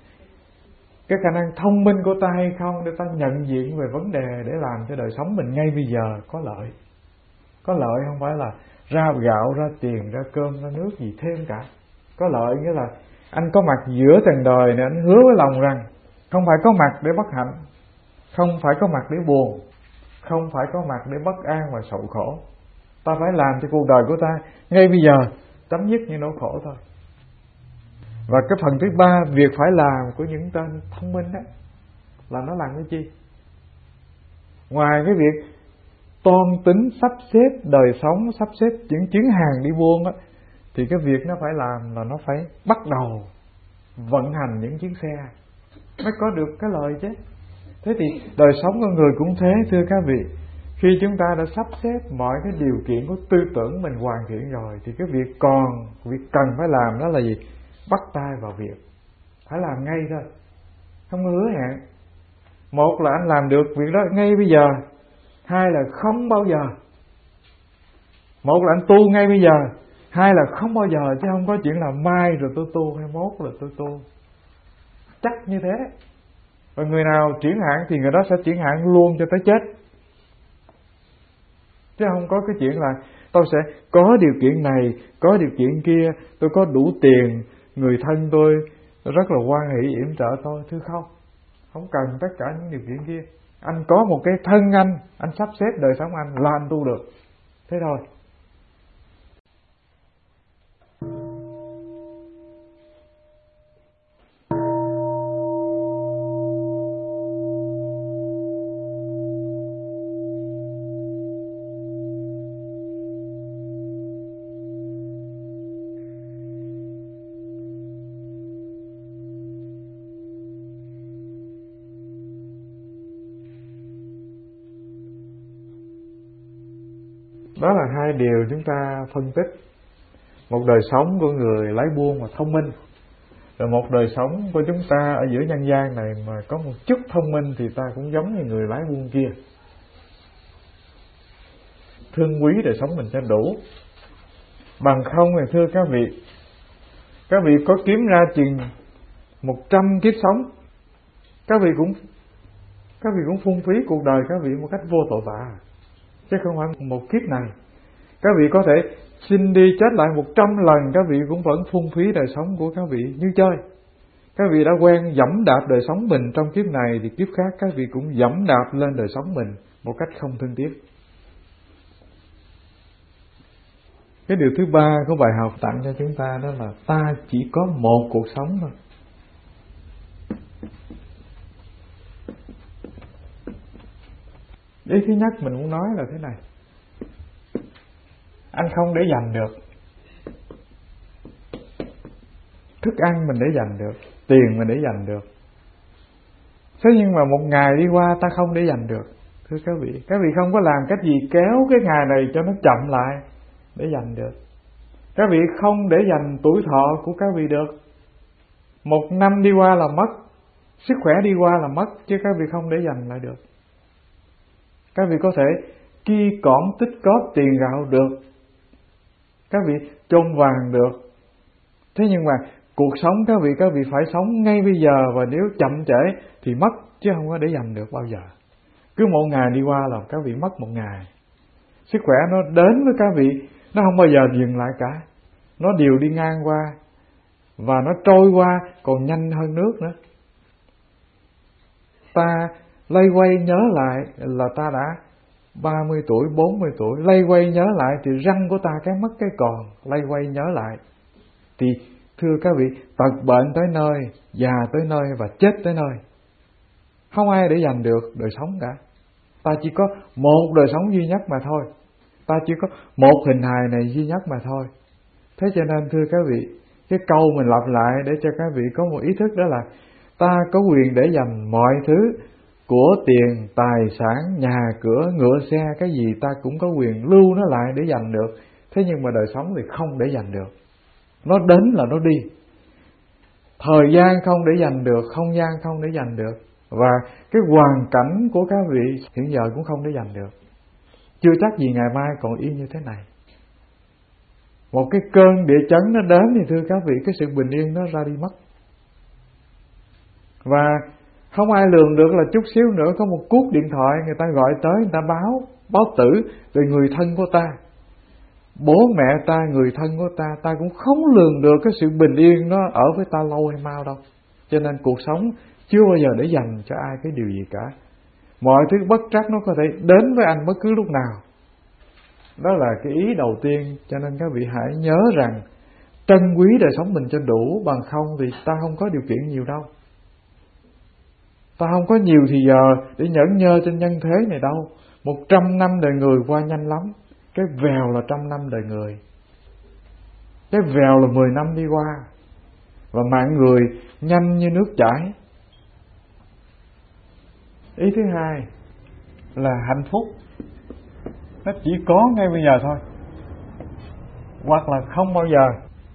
cái khả năng thông minh của ta hay không để ta nhận diện về vấn đề để làm cho đời sống mình ngay bây giờ có lợi. Có lợi không phải là ra gạo, ra tiền, ra cơm, ra nước gì thêm cả. Có lợi nghĩa là anh có mặt giữa trần đời này, anh hứa với lòng rằng không phải có mặt để bất hạnh, không phải có mặt để buồn, không phải có mặt để bất an và sầu khổ. Ta phải làm cho cuộc đời của ta ngay bây giờ chấm dứt những nỗi khổ thôi. Và cái phần thứ ba, việc phải làm của những tên thông minh đó là nó làm cái chi? Ngoài cái việc toan tính sắp xếp đời sống, sắp xếp những chuyến hàng đi buôn á, thì cái việc nó phải làm là nó phải bắt đầu vận hành những chuyến xe mới có được cái lời chứ. Thế thì đời sống con người cũng thế thưa các vị. Khi chúng ta đã sắp xếp mọi cái điều kiện của tư tưởng mình hoàn thiện rồi thì cái việc cần phải làm đó là gì? Bắt tay vào việc, phải làm ngay thôi, không hứa hẹn. Một là anh làm được việc đó ngay bây giờ, hai là không bao giờ. Một là anh tu ngay bây giờ, hai là không bao giờ, chứ không có chuyện là mai rồi tôi tu hay mốt rồi tôi tu. Chắc như thế. Và người nào chuyển hạn thì người đó sẽ chuyển hạn luôn cho tới chết. Chứ không có cái chuyện là tôi sẽ có điều kiện này, có điều kiện kia, tôi có đủ tiền, người thân tôi rất là hoan hỷ yểm trợ tôi. Thưa không cần tất cả những điều kiện kia. Anh có một cái thân anh sắp xếp đời sống anh là anh tu được. Thế thôi. Đó là hai điều chúng ta phân tích. Một đời sống của người lái buôn mà thông minh, rồi một đời sống của chúng ta ở giữa nhân gian này mà có một chút thông minh thì ta cũng giống như người lái buôn kia. Thương quý đời sống mình cho đủ. Bằng không thì thưa các vị có kiếm ra chừng 100 kiếp sống, các vị cũng phung phí cuộc đời các vị một cách vô tội vạ, chứ không phải một kiếp này. Các vị có thể xin đi chết lại 100 lần, các vị cũng vẫn phung phí đời sống của các vị như chơi. Các vị đã quen dẫm đạp đời sống mình trong kiếp này thì kiếp khác các vị cũng dẫm đạp lên đời sống mình một cách không thương tiếc. Cái điều thứ ba của bài học tặng cho chúng ta đó là ta chỉ có một cuộc sống thôi. Ý thứ nhất mình muốn nói là thế này: anh không để dành được. Thức ăn mình để dành được, tiền mình để dành được, Thế nhưng mà một ngày đi qua ta không để dành được. Thưa các vị không có làm cách gì kéo cái ngày này cho nó chậm lại để dành được. Các vị không để dành tuổi thọ của các vị được. Một năm đi qua là mất, sức khỏe đi qua là mất, chứ các vị không để dành lại được. Các vị có thể ki cỏn tích cóp tiền gạo được, các vị chôn vàng được. Thế nhưng mà cuộc sống các vị phải sống ngay bây giờ, và nếu chậm trễ thì mất, chứ không có để dành được bao giờ. Cứ một ngày đi qua là các vị mất một ngày. Sức khỏe nó đến với các vị, nó không bao giờ dừng lại cả. Nó đều đi ngang qua, và nó trôi qua còn nhanh hơn nước nữa. Ta lay quay nhớ lại là ta đã 30 tuổi, 40 tuổi. Lay quay nhớ lại thì răng của ta cái mất cái còn. Lay quay nhớ lại thì thưa các vị, tật bệnh tới nơi, già tới nơi và chết tới nơi. Không ai để dành được đời sống cả. Ta chỉ có một đời sống duy nhất mà thôi. Ta chỉ có một hình hài này duy nhất mà thôi. Thế cho nên thưa các vị, cái câu mình lặp lại để cho các vị có một ý thức, đó là ta có quyền để dành mọi thứ, của tiền, tài sản, nhà cửa, ngựa xe, cái gì ta cũng có quyền lưu nó lại để dành được. Thế nhưng mà đời sống thì không để dành được. Nó đến là nó đi. Thời gian không để dành được, không gian không để dành được, và cái hoàn cảnh của các vị hiện giờ cũng không để dành được. Chưa chắc gì ngày mai còn yên như thế này. Một cái cơn địa chấn nó đến thì thưa các vị, cái sự bình yên nó ra đi mất. Và không ai lường được là chút xíu nữa có một cuộc điện thoại, người ta gọi tới, người ta báo tử về người thân của ta, bố mẹ ta, người thân của ta. Ta cũng không lường được cái sự bình yên nó ở với ta lâu hay mau đâu. Cho nên cuộc sống chưa bao giờ để dành cho ai cái điều gì cả. Mọi thứ bất trắc nó có thể đến với anh bất cứ lúc nào. Đó là cái ý đầu tiên. Cho nên các vị hãy nhớ rằng trân quý đời sống mình cho đủ, bằng không thì ta không có điều kiện nhiều đâu. Ta không có nhiều thì giờ để nhẫn nhơ trên nhân thế này đâu. 100 năm đời người qua nhanh lắm. Cái vèo là 100 năm đời người. Cái vèo là 10 năm đi qua. Và mạng người nhanh như nước chảy. Ý thứ hai là hạnh phúc nó chỉ có ngay bây giờ thôi, hoặc là không bao giờ.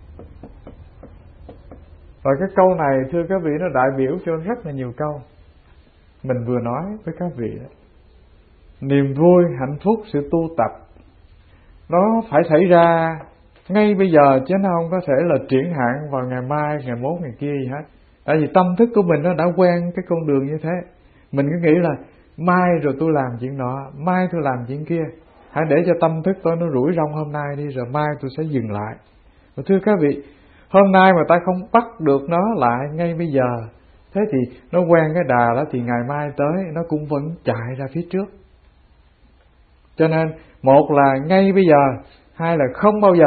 Và cái câu này thưa các vị, nó đại biểu cho rất là nhiều câu mình vừa nói với các vị đó. Niềm vui, hạnh phúc, sự tu tập nó phải xảy ra ngay bây giờ, chứ nó không có thể là triển hạn vào ngày mai, ngày mốt, ngày kia gì hết. Tại vì tâm thức của mình nó đã quen cái con đường như thế. Mình cứ nghĩ là mai rồi tôi làm chuyện nọ, mai tôi làm chuyện kia. Hãy để cho tâm thức tôi nó rủi rong hôm nay đi, rồi mai tôi sẽ dừng lại. Và thưa các vị, hôm nay mà ta không bắt được nó lại ngay bây giờ, thế thì nó quen cái đà đó, thì ngày mai tới nó cũng vẫn chạy ra phía trước. Cho nên một là ngay bây giờ, hai là không bao giờ.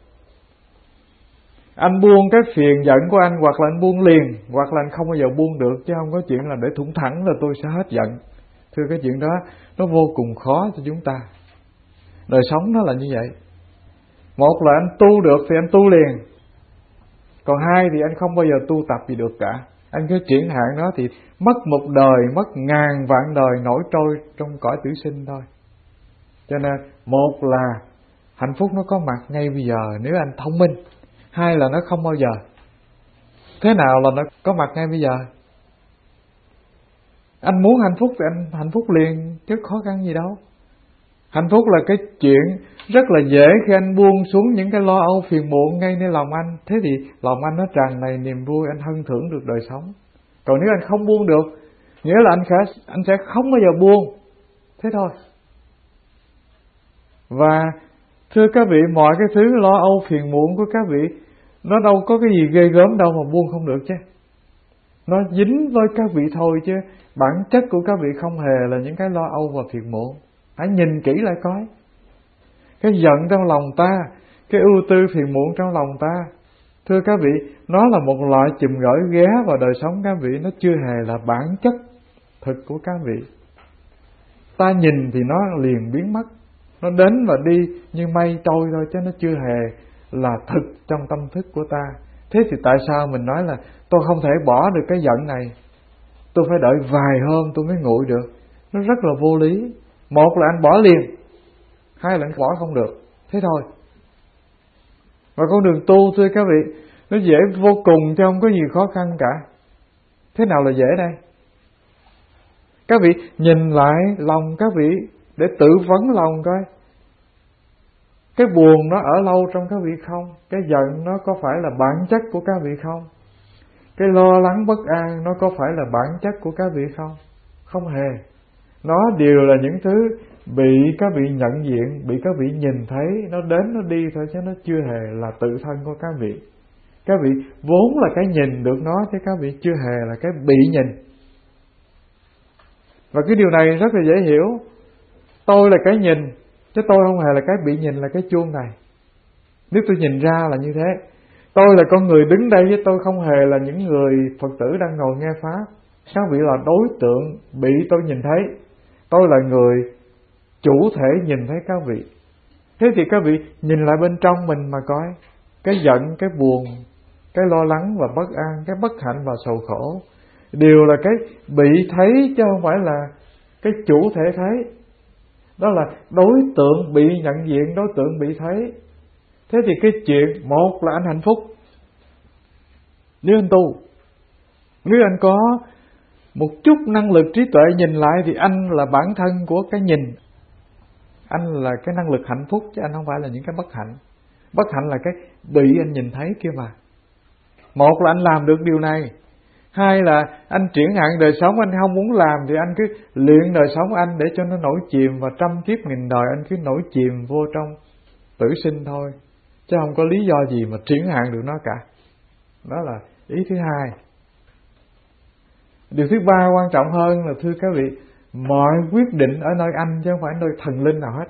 Anh buông cái phiền giận của anh, hoặc là anh buông liền, hoặc là anh không bao giờ buông được, chứ không có chuyện là để thủng thẳng là tôi sẽ hết giận. Thưa, cái chuyện đó nó vô cùng khó cho chúng ta. Đời sống nó là như vậy. Một là anh tu được thì anh tu liền, còn hai thì anh không bao giờ tu tập gì được cả. Anh cứ triển hạn đó thì mất một đời, mất ngàn vạn đời nổi trôi trong cõi tử sinh thôi. Cho nên một là hạnh phúc nó có mặt ngay bây giờ nếu anh thông minh. Hai là nó không bao giờ. Thế nào là nó có mặt ngay bây giờ? Anh muốn hạnh phúc thì anh hạnh phúc liền, chứ khó khăn gì đâu. Hạnh phúc là cái chuyện rất là dễ khi anh buông xuống những cái lo âu phiền muộn ngay nơi lòng anh. Thế thì lòng anh nó tràn đầy niềm vui, anh hân thưởng được đời sống. Còn nếu anh không buông được, nghĩa là anh sẽ không bao giờ buông. Thế thôi. Và thưa các vị, mọi cái thứ lo âu phiền muộn của các vị, nó đâu có cái gì ghê gớm đâu mà buông không được chứ. Nó dính với các vị thôi, chứ bản chất của các vị không hề là những cái lo âu và phiền muộn. Hãy nhìn kỹ lại coi. Cái giận trong lòng ta, cái ưu tư phiền muộn trong lòng ta, thưa các vị, nó là một loại chùm gởi ghé vào đời sống các vị. Nó chưa hề là bản chất thực của các vị. Ta nhìn thì nó liền biến mất, nó đến và đi như mây trôi thôi, chứ nó chưa hề là thực trong tâm thức của ta. Thế thì tại sao mình nói là tôi không thể bỏ được cái giận này? tôi phải đợi vài hôm tôi mới nguội được. Nó rất là vô lý. Một là anh bỏ liền, hai là anh bỏ không được, thế thôi. Và con đường tu thưa các vị, nó dễ vô cùng chứ không có gì khó khăn cả. Thế nào là dễ đây? Các vị nhìn lại lòng các vị để tự vấn lòng coi. Cái buồn nó ở lâu trong các vị không? Cái giận nó có phải là bản chất của các vị không? Cái lo lắng bất an nó có phải là bản chất của các vị không? Không hề. Nó đều là những thứ bị các vị nhận diện, bị các vị nhìn thấy, nó đến nó đi thôi, chứ nó chưa hề là tự thân của các vị. Các vị vốn là cái nhìn được nó, chứ các vị chưa hề là cái bị nhìn. Và cái điều này rất là dễ hiểu. Tôi là cái nhìn, chứ tôi không hề là cái bị nhìn, là cái chuông này. Nếu tôi nhìn ra là như thế. Tôi là con người đứng đây, chứ tôi không hề là những người Phật tử đang ngồi nghe Pháp. Các vị là đối tượng bị tôi nhìn thấy. Tôi là người chủ thể nhìn thấy các vị. Thế thì các vị nhìn lại bên trong mình mà coi. Cái giận, cái buồn, cái lo lắng và bất an, cái bất hạnh và sầu khổ đều là cái bị thấy, chứ không phải là cái chủ thể thấy. Đó là đối tượng bị nhận diện, đối tượng bị thấy. Thế thì cái chuyện, một là anh hạnh phúc nếu anh tu. Nếu anh có một chút năng lực trí tuệ nhìn lại thì anh là bản thân của cái nhìn. Anh là cái năng lực hạnh phúc, chứ anh không phải là những cái bất hạnh. Bất hạnh là cái bị anh nhìn thấy kia mà. Một là anh làm được điều này. Hai là anh triển hạn đời sống, anh không muốn làm thì anh cứ luyện đời sống anh để cho nó nổi chìm, và trăm kiếp nghìn đời anh cứ nổi chìm vô trong tử sinh thôi, chứ không có lý do gì mà triển hạn được nó cả. Đó là ý thứ hai. Điều thứ ba quan trọng hơn là thưa các vị, mọi quyết định ở nơi anh chứ không phải nơi thần linh nào hết.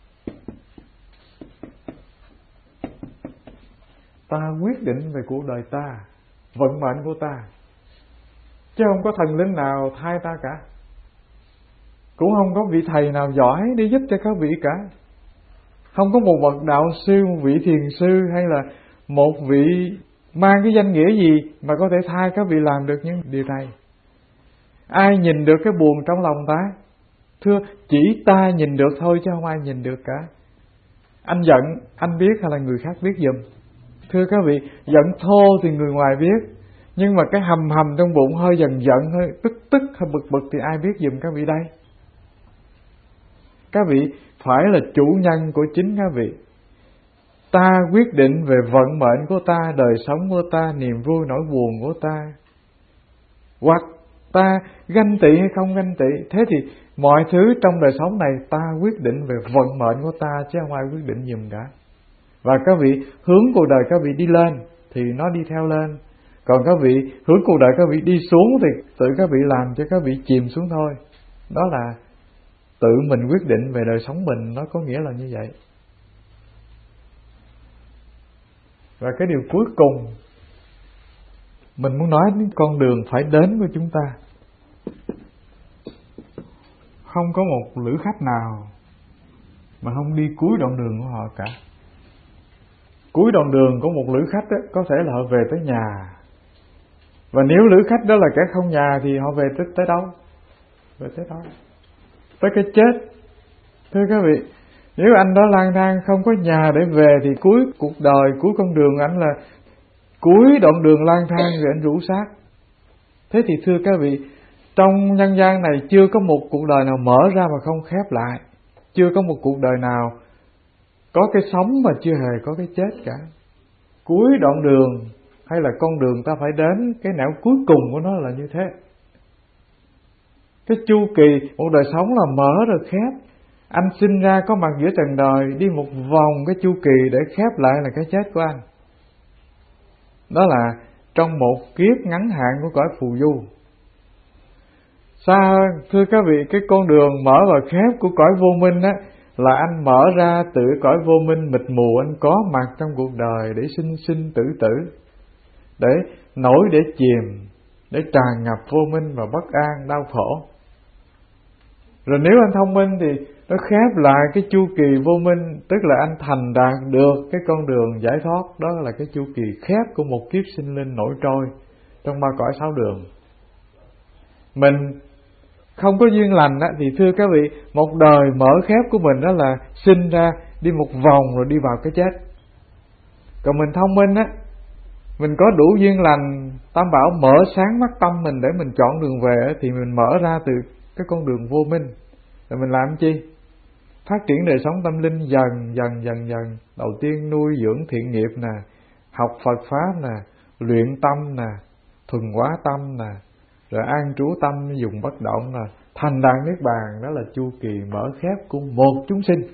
Ta quyết định về cuộc đời ta, vận mệnh của ta, chứ không có thần linh nào thay ta cả. Cũng không có vị thầy nào giỏi để giúp cho các vị cả. Không có một bậc đạo sư, một vị thiền sư, hay là một vị mang cái danh nghĩa gì mà có thể thay các vị làm được những điều này. Ai nhìn được cái buồn trong lòng ta? Thưa, chỉ ta nhìn được thôi chứ không ai nhìn được cả. Anh giận, anh biết hay là người khác biết giùm? Thưa các vị, giận thô thì người ngoài biết, nhưng mà cái hầm hầm trong bụng hơi giận, hơi tức, hơi bực thì ai biết giùm các vị đây? Các vị phải là chủ nhân của chính các vị. Ta quyết định về vận mệnh của ta, đời sống của ta, niềm vui nỗi buồn của ta. Hoặc ta ganh tị hay không ganh tị, thế thì mọi thứ trong đời sống này ta quyết định về vận mệnh của ta, chứ không ai quyết định giùm cả. Và các vị hướng cuộc đời các vị đi lên thì nó đi theo lên. Còn các vị hướng cuộc đời các vị đi xuống thì tự các vị làm cho các vị chìm xuống thôi. Đó là tự mình quyết định về đời sống mình, nó có nghĩa là như vậy. Và cái điều cuối cùng mình muốn nói đến con đường phải đến của chúng ta. Không có một lữ khách nào mà không đi cuối đoạn đường của họ cả. Cuối đoạn đường của một lữ khách đó, có thể là họ về tới nhà. Và nếu lữ khách đó là kẻ không nhà thì họ về tới đâu? Về tới đâu? Tới cái chết. Thưa các vị, nếu anh đó lang thang không có nhà để về thì cuối cuộc đời, cuối con đường anh là cuối đoạn đường lang thang rồi anh rũ xác. Thế thì thưa các vị, trong nhân gian này chưa có một cuộc đời nào mở ra mà không khép lại. Chưa có một cuộc đời nào có cái sống mà chưa hề có cái chết cả. Cuối đoạn đường hay là con đường ta phải đến, cái nẻo cuối cùng của nó là như thế. Cái chu kỳ một đời sống là mở rồi khép. Anh sinh ra có mặt giữa trần đời, đi một vòng cái chu kỳ để khép lại là cái chết của anh. Đó là trong một kiếp ngắn hạn của cõi phù du. Xa hơn, thưa các vị, cái con đường mở và khép của cõi vô minh á, là anh mở ra từ cõi vô minh mịt mù, anh có mặt trong cuộc đời để sinh tử tử, để nổi để chìm, để tràn ngập vô minh và bất an, đau khổ. Rồi nếu anh thông minh thì nó khép lại cái chu kỳ vô minh, tức là anh thành đạt được cái con đường giải thoát. Đó là cái chu kỳ khép của một kiếp sinh linh nổi trôi trong ba cõi sáu đường. mình không có duyên lành á, thì thưa các vị, một đời mở khép của mình đó là sinh ra, đi một vòng rồi đi vào cái chết. Còn mình thông minh á, mình có đủ duyên lành, Tam Bảo mở sáng mắt tâm mình để mình chọn đường về á, thì mình mở ra từ cái con đường vô minh. Rồi mình làm chi? Phát triển đời sống tâm linh dần dần. Đầu tiên nuôi dưỡng thiện nghiệp nè, học Phật Pháp nè, luyện tâm nè, thuần hóa tâm nè, rồi an trú tâm dùng bất động nè, thành đạt niết bàn. Đó là chu kỳ mở khép của một chúng sinh.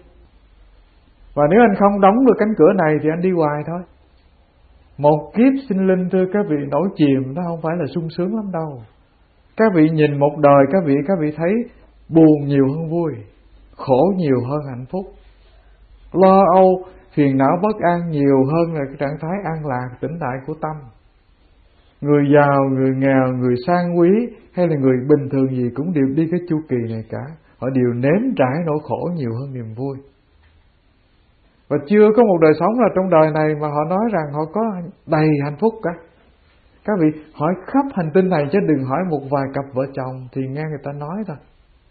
Và nếu anh không đóng được cánh cửa này thì anh đi hoài thôi. Một kiếp sinh linh thưa các vị, nổi chìm nó không phải là sung sướng lắm đâu. Các vị nhìn một đời các vị thấy buồn nhiều hơn vui, khổ nhiều hơn hạnh phúc, lo âu, phiền não bất an nhiều hơn là cái trạng thái an lạc, tĩnh tại của tâm. Người giàu, người nghèo, người sang quý hay là người bình thường gì cũng đều đi cái chu kỳ này cả. Họ đều nếm trải nỗi khổ nhiều hơn niềm vui. Và chưa có một đời sống là trong đời này mà họ nói rằng họ có đầy hạnh phúc cả. Các vị hỏi khắp hành tinh này chứ đừng hỏi một vài cặp vợ chồng thì nghe người ta nói thôi.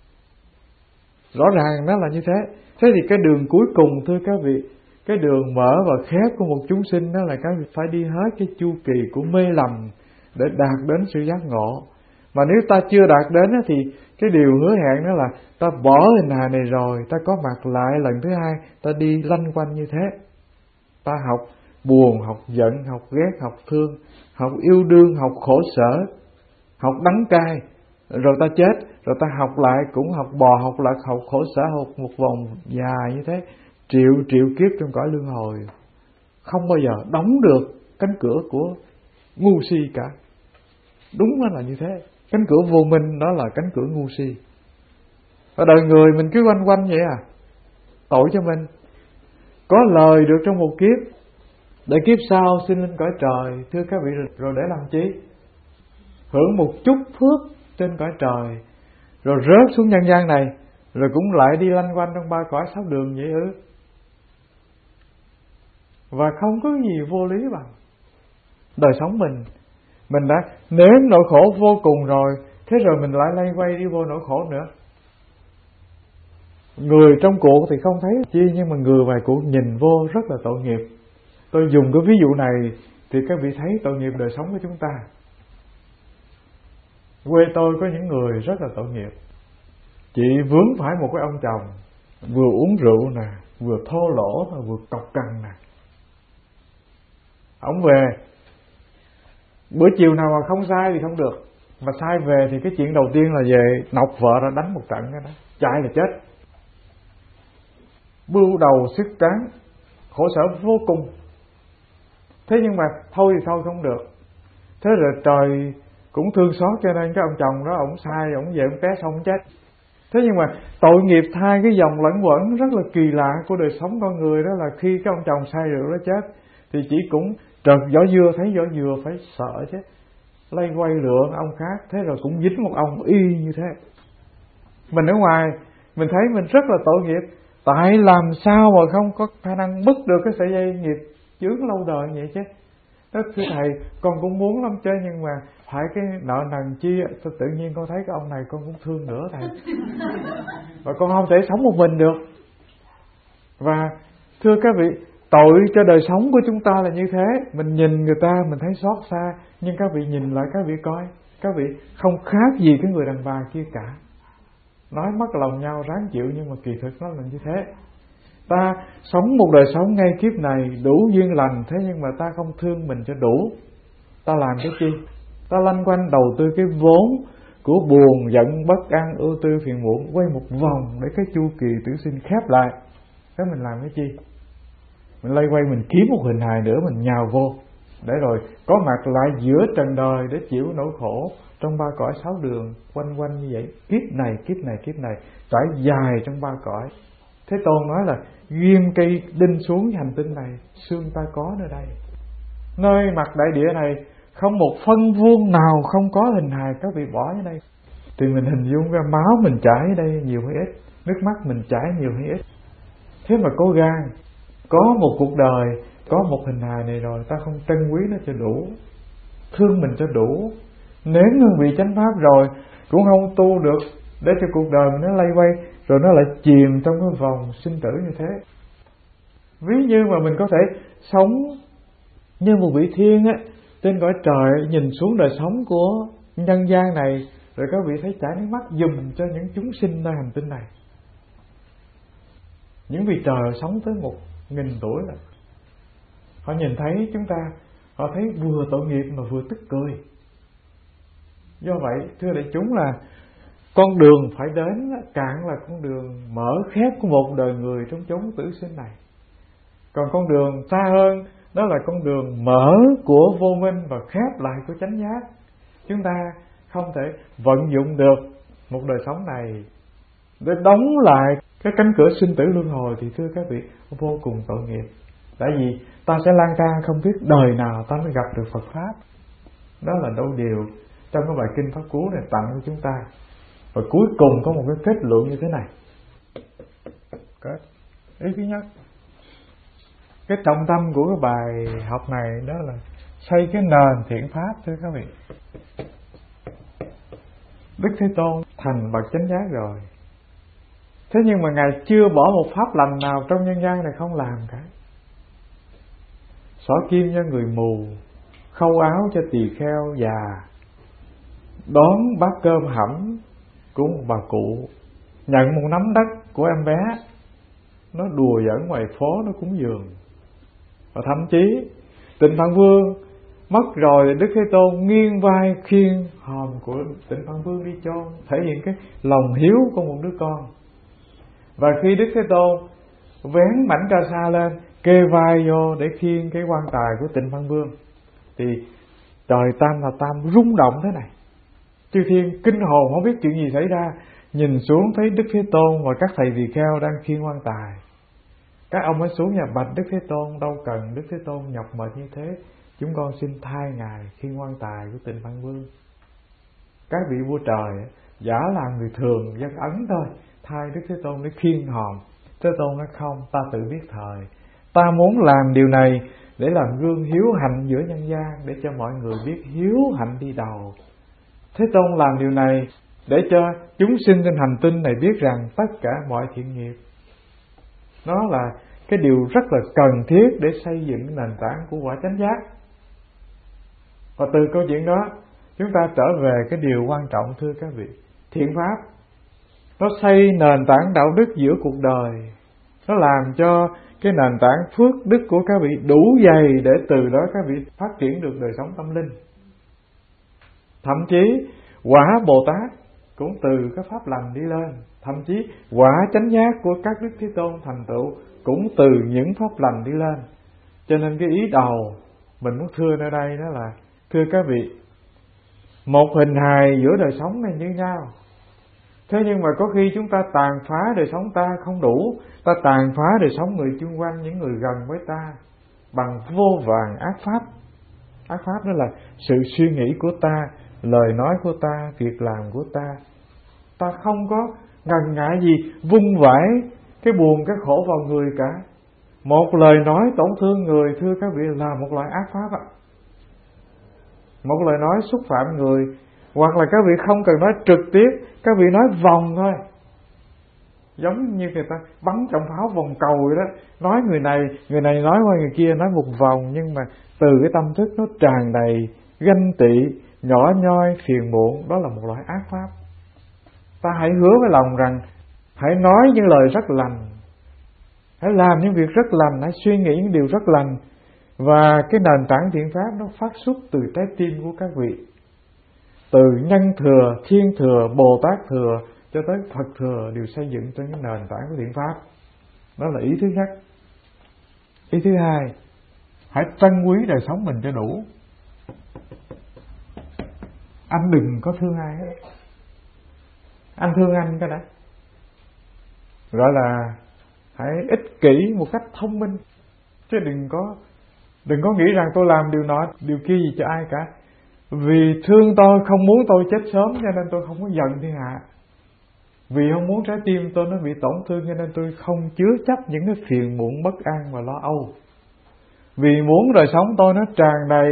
Rõ ràng nó là như thế. Thế thì cái đường cuối cùng thưa các vị, cái đường mở và khép của một chúng sinh đó là các vị phải đi hết cái chu kỳ của mê lầm để đạt đến sự giác ngộ. Mà nếu ta chưa đạt đến thì cái điều hứa hẹn đó là ta bỏ hình hài này rồi, ta có mặt lại lần thứ hai, ta đi lanh quanh như thế. Ta học buồn, học giận, học ghét, học thương, học yêu đương, học khổ sở, học đắng cay, rồi ta chết, rồi ta học lại, cũng học bò, học lạc, học khổ sở, học một vòng dài như thế, triệu kiếp trong cõi luân hồi, không bao giờ đóng được cánh cửa của ngu si cả. Đúng là như thế. Cánh cửa vô minh đó là cánh cửa ngu si. Ở đời người mình cứ quanh vậy à, tội cho mình. Có lời được trong một kiếp, để kiếp sau sinh lên cõi trời, thưa các vị, rồi để làm chi? Hưởng một chút phước trên cõi trời, rồi rớt xuống nhân gian này, rồi cũng lại đi lanh quanh trong ba cõi sáu đường vậy ư? Và không có gì vô lý bằng. Đời sống mình đã nếm nỗi khổ vô cùng rồi, thế rồi mình lại lay quay đi vô nỗi khổ nữa. Người trong cuộc thì không thấy chi, nhưng mà người ngoài cuộc nhìn vô rất là tội nghiệp. Tôi dùng cái ví dụ này thì các vị thấy tội nghiệp đời sống của chúng ta. Quê tôi có những người rất là tội nghiệp. Chị vướng phải một cái ông chồng vừa uống rượu nè, vừa thô lỗ, vừa cọc cằn nè. Ông về, bữa chiều nào mà không sai thì không được, mà sai về thì cái chuyện đầu tiên là về nọc vợ ra đánh một trận cái đó, chạy là chết. Bưu đầu sức tráng, khổ sở vô cùng. Thế nhưng mà thôi thì thôi không được. Thế rồi trời cũng thương xót, cho nên cái ông chồng đó ổng sai, ổng về ổng té xong ổng chết. Thế nhưng mà tội nghiệp thay cái dòng lẫn quẩn rất là kỳ lạ của đời sống con người đó là khi cái ông chồng say rượu đó chết thì chỉ cũng trật vỏ dưa, thấy vỏ dừa phải sợ chứ, lay quay lựa ông khác, thế rồi cũng dính một ông y như thế. Mình ở ngoài mình thấy mình rất là tội nghiệp, tại làm sao mà không có khả năng bứt được cái sợi dây nghiệp chướng lâu đời vậy chứ. Đó, thưa thầy, con cũng muốn lắm chứ, nhưng mà phải cái nợ nần chi, tự nhiên con thấy cái ông này con cũng thương nữa thầy. Và con không thể sống một mình được. Và thưa các vị, tội cho đời sống của chúng ta là như thế. Mình nhìn người ta mình thấy xót xa, nhưng các vị nhìn lại các vị coi, các vị không khác gì cái người đàn bà kia cả. Nói mất lòng nhau ráng chịu, nhưng mà kỳ thực nó là như thế. Ta sống một đời sống ngay kiếp này đủ duyên lành, thế nhưng mà ta không thương mình cho đủ. Ta làm cái chi? Ta lanh quanh đầu tư cái vốn của buồn, giận, bất an, ưu tư, phiền muộn, quay một vòng để cái chu kỳ tử sinh khép lại. Thế mình làm cái chi? Mình lay quay, mình kiếm một hình hài nữa, mình nhào vô, để rồi có mặt lại giữa trần đời để chịu nỗi khổ trong ba cõi sáu đường, quanh quanh như vậy. Kiếp này trải dài trong ba cõi. Thế Tôn nói là duyên cây đinh xuống hành tinh này, xương ta có nơi đây. Nơi mặt đại địa này không một phân vuông nào không có hình hài các vị bỏ ở đây. Thì mình hình dung ra máu mình chảy ở đây nhiều hay ít, nước mắt mình chảy nhiều hay ít. Thế mà cố gan, có một cuộc đời, có một hình hài này rồi, ta không trân quý nó cho đủ, thương mình cho đủ, nếm hương vị chánh pháp rồi cũng không tu được, để cho cuộc đời mình nó lay quay, rồi nó lại chìm trong cái vòng sinh tử như thế. Ví như mà mình có thể sống như một vị thiên á, trên cõi trời, nhìn xuống đời sống của nhân gian này, rồi các vị thấy chảy nước mắt giùm cho những chúng sinh nơi hành tinh này. Những vị trời sống tới 1000 tuổi rồi, họ nhìn thấy chúng ta, họ thấy vừa tội nghiệp mà vừa tức cười. Do vậy thưa đại chúng, là con đường phải đến cạn là con đường mở khép của một đời người trong chốn tử sinh này. Còn con đường xa hơn, đó là con đường mở của vô minh và khép lại của chánh giác. Chúng ta không thể vận dụng được một đời sống này để đóng lại cái cánh cửa sinh tử luân hồi, thì thưa các vị, vô cùng tội nghiệp. Tại vì ta sẽ lang thang không biết đời nào ta mới gặp được Phật Pháp. Đó là đâu điều trong cái bài kinh Pháp Cú này tặng cho chúng ta. Và cuối cùng có một cái kết luận như thế này. Ý thứ nhất, cái trọng tâm của cái bài học này đó là xây cái nền thiện pháp, thưa các vị. Đức Thế Tôn thành bậc chánh giác rồi, thế nhưng mà Ngài chưa bỏ một pháp lành nào trong nhân gian này không làm cả. Xỏ kim cho người mù, khâu áo cho tỳ kheo già, đón bát cơm hẩm của một bà cụ, nhận một nắm đất của em bé nó đùa giỡn ngoài phố, nó cúng dường. Và thậm chí Tịnh Phạn Vương mất rồi, Đức Thế Tôn nghiêng vai khiêng hòm của Tịnh Phạn Vương đi chôn, thể hiện cái lòng hiếu của một đứa con. Và khi Đức Thế Tôn vén mảnh ca sa lên, kê vai vô để khiêng cái quan tài của Tịnh Phạn Vương, thì trời Tam là Tam rung động thế này. Chư thiên kinh hồn không biết chuyện gì xảy ra, nhìn xuống thấy Đức Thế Tôn và các thầy tỳ kheo đang khiêng quan tài. Các ông mới xuống nhà bạch Đức Thế Tôn, đâu cần Đức Thế Tôn nhọc mệt như thế, chúng con xin thay Ngài khiêng quan tài của Tịnh Phạn Vương. Các vị vua trời giả làm người thường dân ấn thôi, thay Đức Thế Tôn để khiêng hòm. Thế Tôn nói không, ta tự biết thời, ta muốn làm điều này để làm gương hiếu hạnh giữa nhân gian, để cho mọi người biết hiếu hạnh đi đầu. Thế Tôn làm điều này để cho chúng sinh trên hành tinh này biết rằng tất cả mọi thiện nghiệp nó là cái điều rất là cần thiết để xây dựng nền tảng của quả chánh giác. Và từ câu chuyện đó chúng ta trở về cái điều quan trọng, thưa các vị. Thiện pháp nó xây nền tảng đạo đức giữa cuộc đời, nó làm cho cái nền tảng phước đức của các vị đủ dày để từ đó các vị phát triển được đời sống tâm linh. Thậm chí quả Bồ Tát cũng từ cái pháp lành đi lên, thậm chí quả chánh giác của các Đức Thế Tôn thành tựu cũng từ những pháp lành đi lên. Cho nên cái ý đầu mình muốn thưa nơi đây đó là, thưa các vị, một hình hài giữa đời sống này như nhau, thế nhưng mà có khi chúng ta tàn phá đời sống ta không đủ, ta tàn phá đời sống người chung quanh, những người gần với ta bằng vô vàn ác pháp. Ác pháp đó là sự suy nghĩ của ta, lời nói của ta, việc làm của ta. Ta không có ngần ngại gì vung vãi cái buồn, cái khổ vào người cả. Một lời nói tổn thương người, thưa các vị, là một loại ác pháp ạ. Một lời nói xúc phạm người, hoặc là các vị không cần nói trực tiếp, các vị nói vòng thôi, giống như người ta bắn trọng pháo vòng cầu vậy đó. Nói người này nói qua người kia, nói một vòng, nhưng mà từ cái tâm thức nó tràn đầy ganh tị, nhỏ nhoi, phiền muộn, đó là một loại ác pháp. Ta hãy hứa với lòng rằng hãy nói những lời rất lành, hãy làm những việc rất lành, hãy suy nghĩ những điều rất lành, và cái nền tảng thiện pháp nó phát xuất từ trái tim của các vị. Từ nhân thừa, thiên thừa, Bồ Tát thừa cho tới Phật thừa đều xây dựng trên cái nền tảng của thiện pháp. Đó là ý thứ nhất. Ý thứ hai, hãy trân quý đời sống mình cho đủ. Anh đừng có thương ai hết, anh thương anh cái đã. Gọi là hãy ích kỷ một cách thông minh, chứ đừng có nghĩ rằng tôi làm điều nọ điều kia gì cho ai cả. Vì thương tôi, không muốn tôi chết sớm, cho nên tôi không có giận thiên hạ. Vì không muốn trái tim tôi nó bị tổn thương, cho nên tôi không chứa chấp những cái phiền muộn, bất an và lo âu. Vì muốn đời sống tôi nó tràn đầy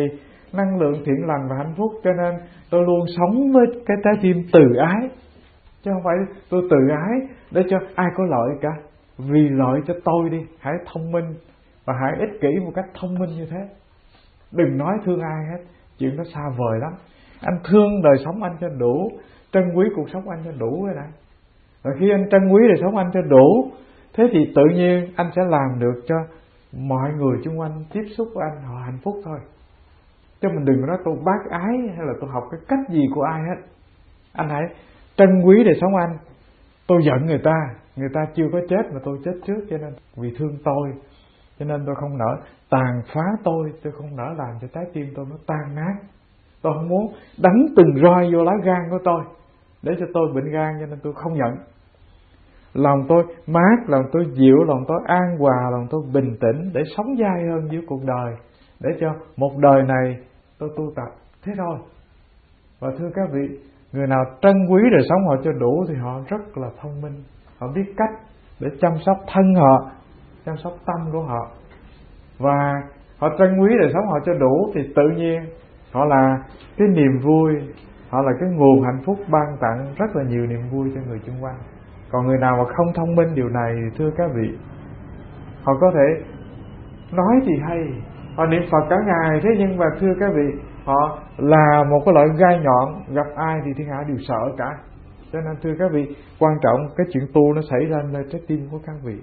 năng lượng thiện lành và hạnh phúc, cho nên tôi luôn sống với cái trái tim từ ái, chứ không phải tôi từ ái để cho ai có lợi cả. Vì lợi cho tôi đi, hãy thông minh và hãy ích kỷ một cách thông minh như thế. Đừng nói thương ai hết, chuyện đó xa vời lắm. Anh thương đời sống anh cho đủ, trân quý cuộc sống anh cho đủ rồi đã. Và khi anh trân quý đời sống anh cho đủ, thế thì tự nhiên anh sẽ làm được cho mọi người xung quanh tiếp xúc với anh họ hạnh phúc thôi. Chứ mình đừng có nói tôi bác ái hay là tôi học cái cách gì của ai hết. Anh hãy trân quý đời sống anh. Tôi giận người ta chưa có chết mà tôi chết trước, cho nên vì thương tôi, cho nên tôi không nỡ tàn phá tôi không nỡ làm cho trái tim tôi nó tan nát. Tôi không muốn đánh từng roi vô lá gan của tôi để cho tôi bệnh gan, cho nên tôi không giận. Lòng tôi mát, lòng tôi dịu, lòng tôi an hòa, lòng tôi bình tĩnh để sống dai hơn với cuộc đời, để cho một đời này tôi tu tập. Thế thôi. Và thưa các vị, người nào trân quý đời sống họ cho đủ thì họ rất là thông minh. Họ biết cách để chăm sóc thân họ, chăm sóc tâm của họ. Và họ trân quý đời sống họ cho đủ thì tự nhiên họ là cái niềm vui, họ là cái nguồn hạnh phúc ban tặng rất là nhiều niềm vui cho người xung quanh. Còn người nào mà không thông minh điều này thì thưa các vị, họ có thể nói thì hay, họ niệm Phật cả ngày, thế nhưng mà thưa các vị, họ là một cái loại gai nhọn, gặp ai thì thiên hạ đều sợ cả. Cho nên thưa các vị, quan trọng cái chuyện tu nó xảy ra nơi trái tim của các vị.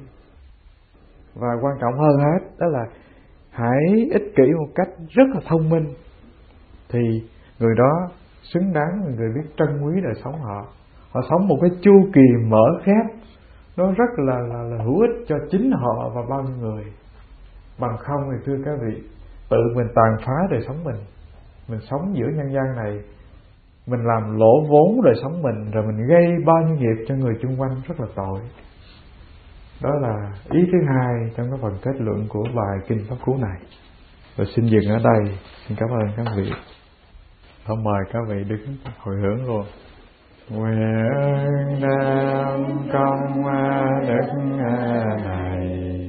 Và quan trọng hơn hết đó là hãy ích kỷ một cách rất là thông minh, thì người đó xứng đáng là người biết trân quý đời sống họ. Họ sống một cái chu kỳ mở khép, nó rất là hữu ích cho chính họ và bao nhiêu người. Bằng không thì thưa các vị, tự mình tàn phá đời sống mình sống giữa nhân gian này, mình làm lỗ vốn đời sống mình, rồi mình gây bao nhiêu nghiệp cho người xung quanh rất là tội. Đó là ý thứ hai trong cái phần kết luận của bài Kinh Pháp Cú này. Và xin dừng ở đây. Xin cảm ơn các vị. Tôi mời các vị đứng hồi hướng luôn. Nguyện đem công đức này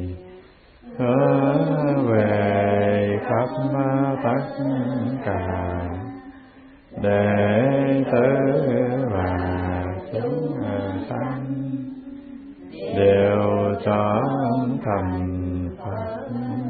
hướng về khắp tất cả đệ tử và chúng sanh đều chọn thành Phật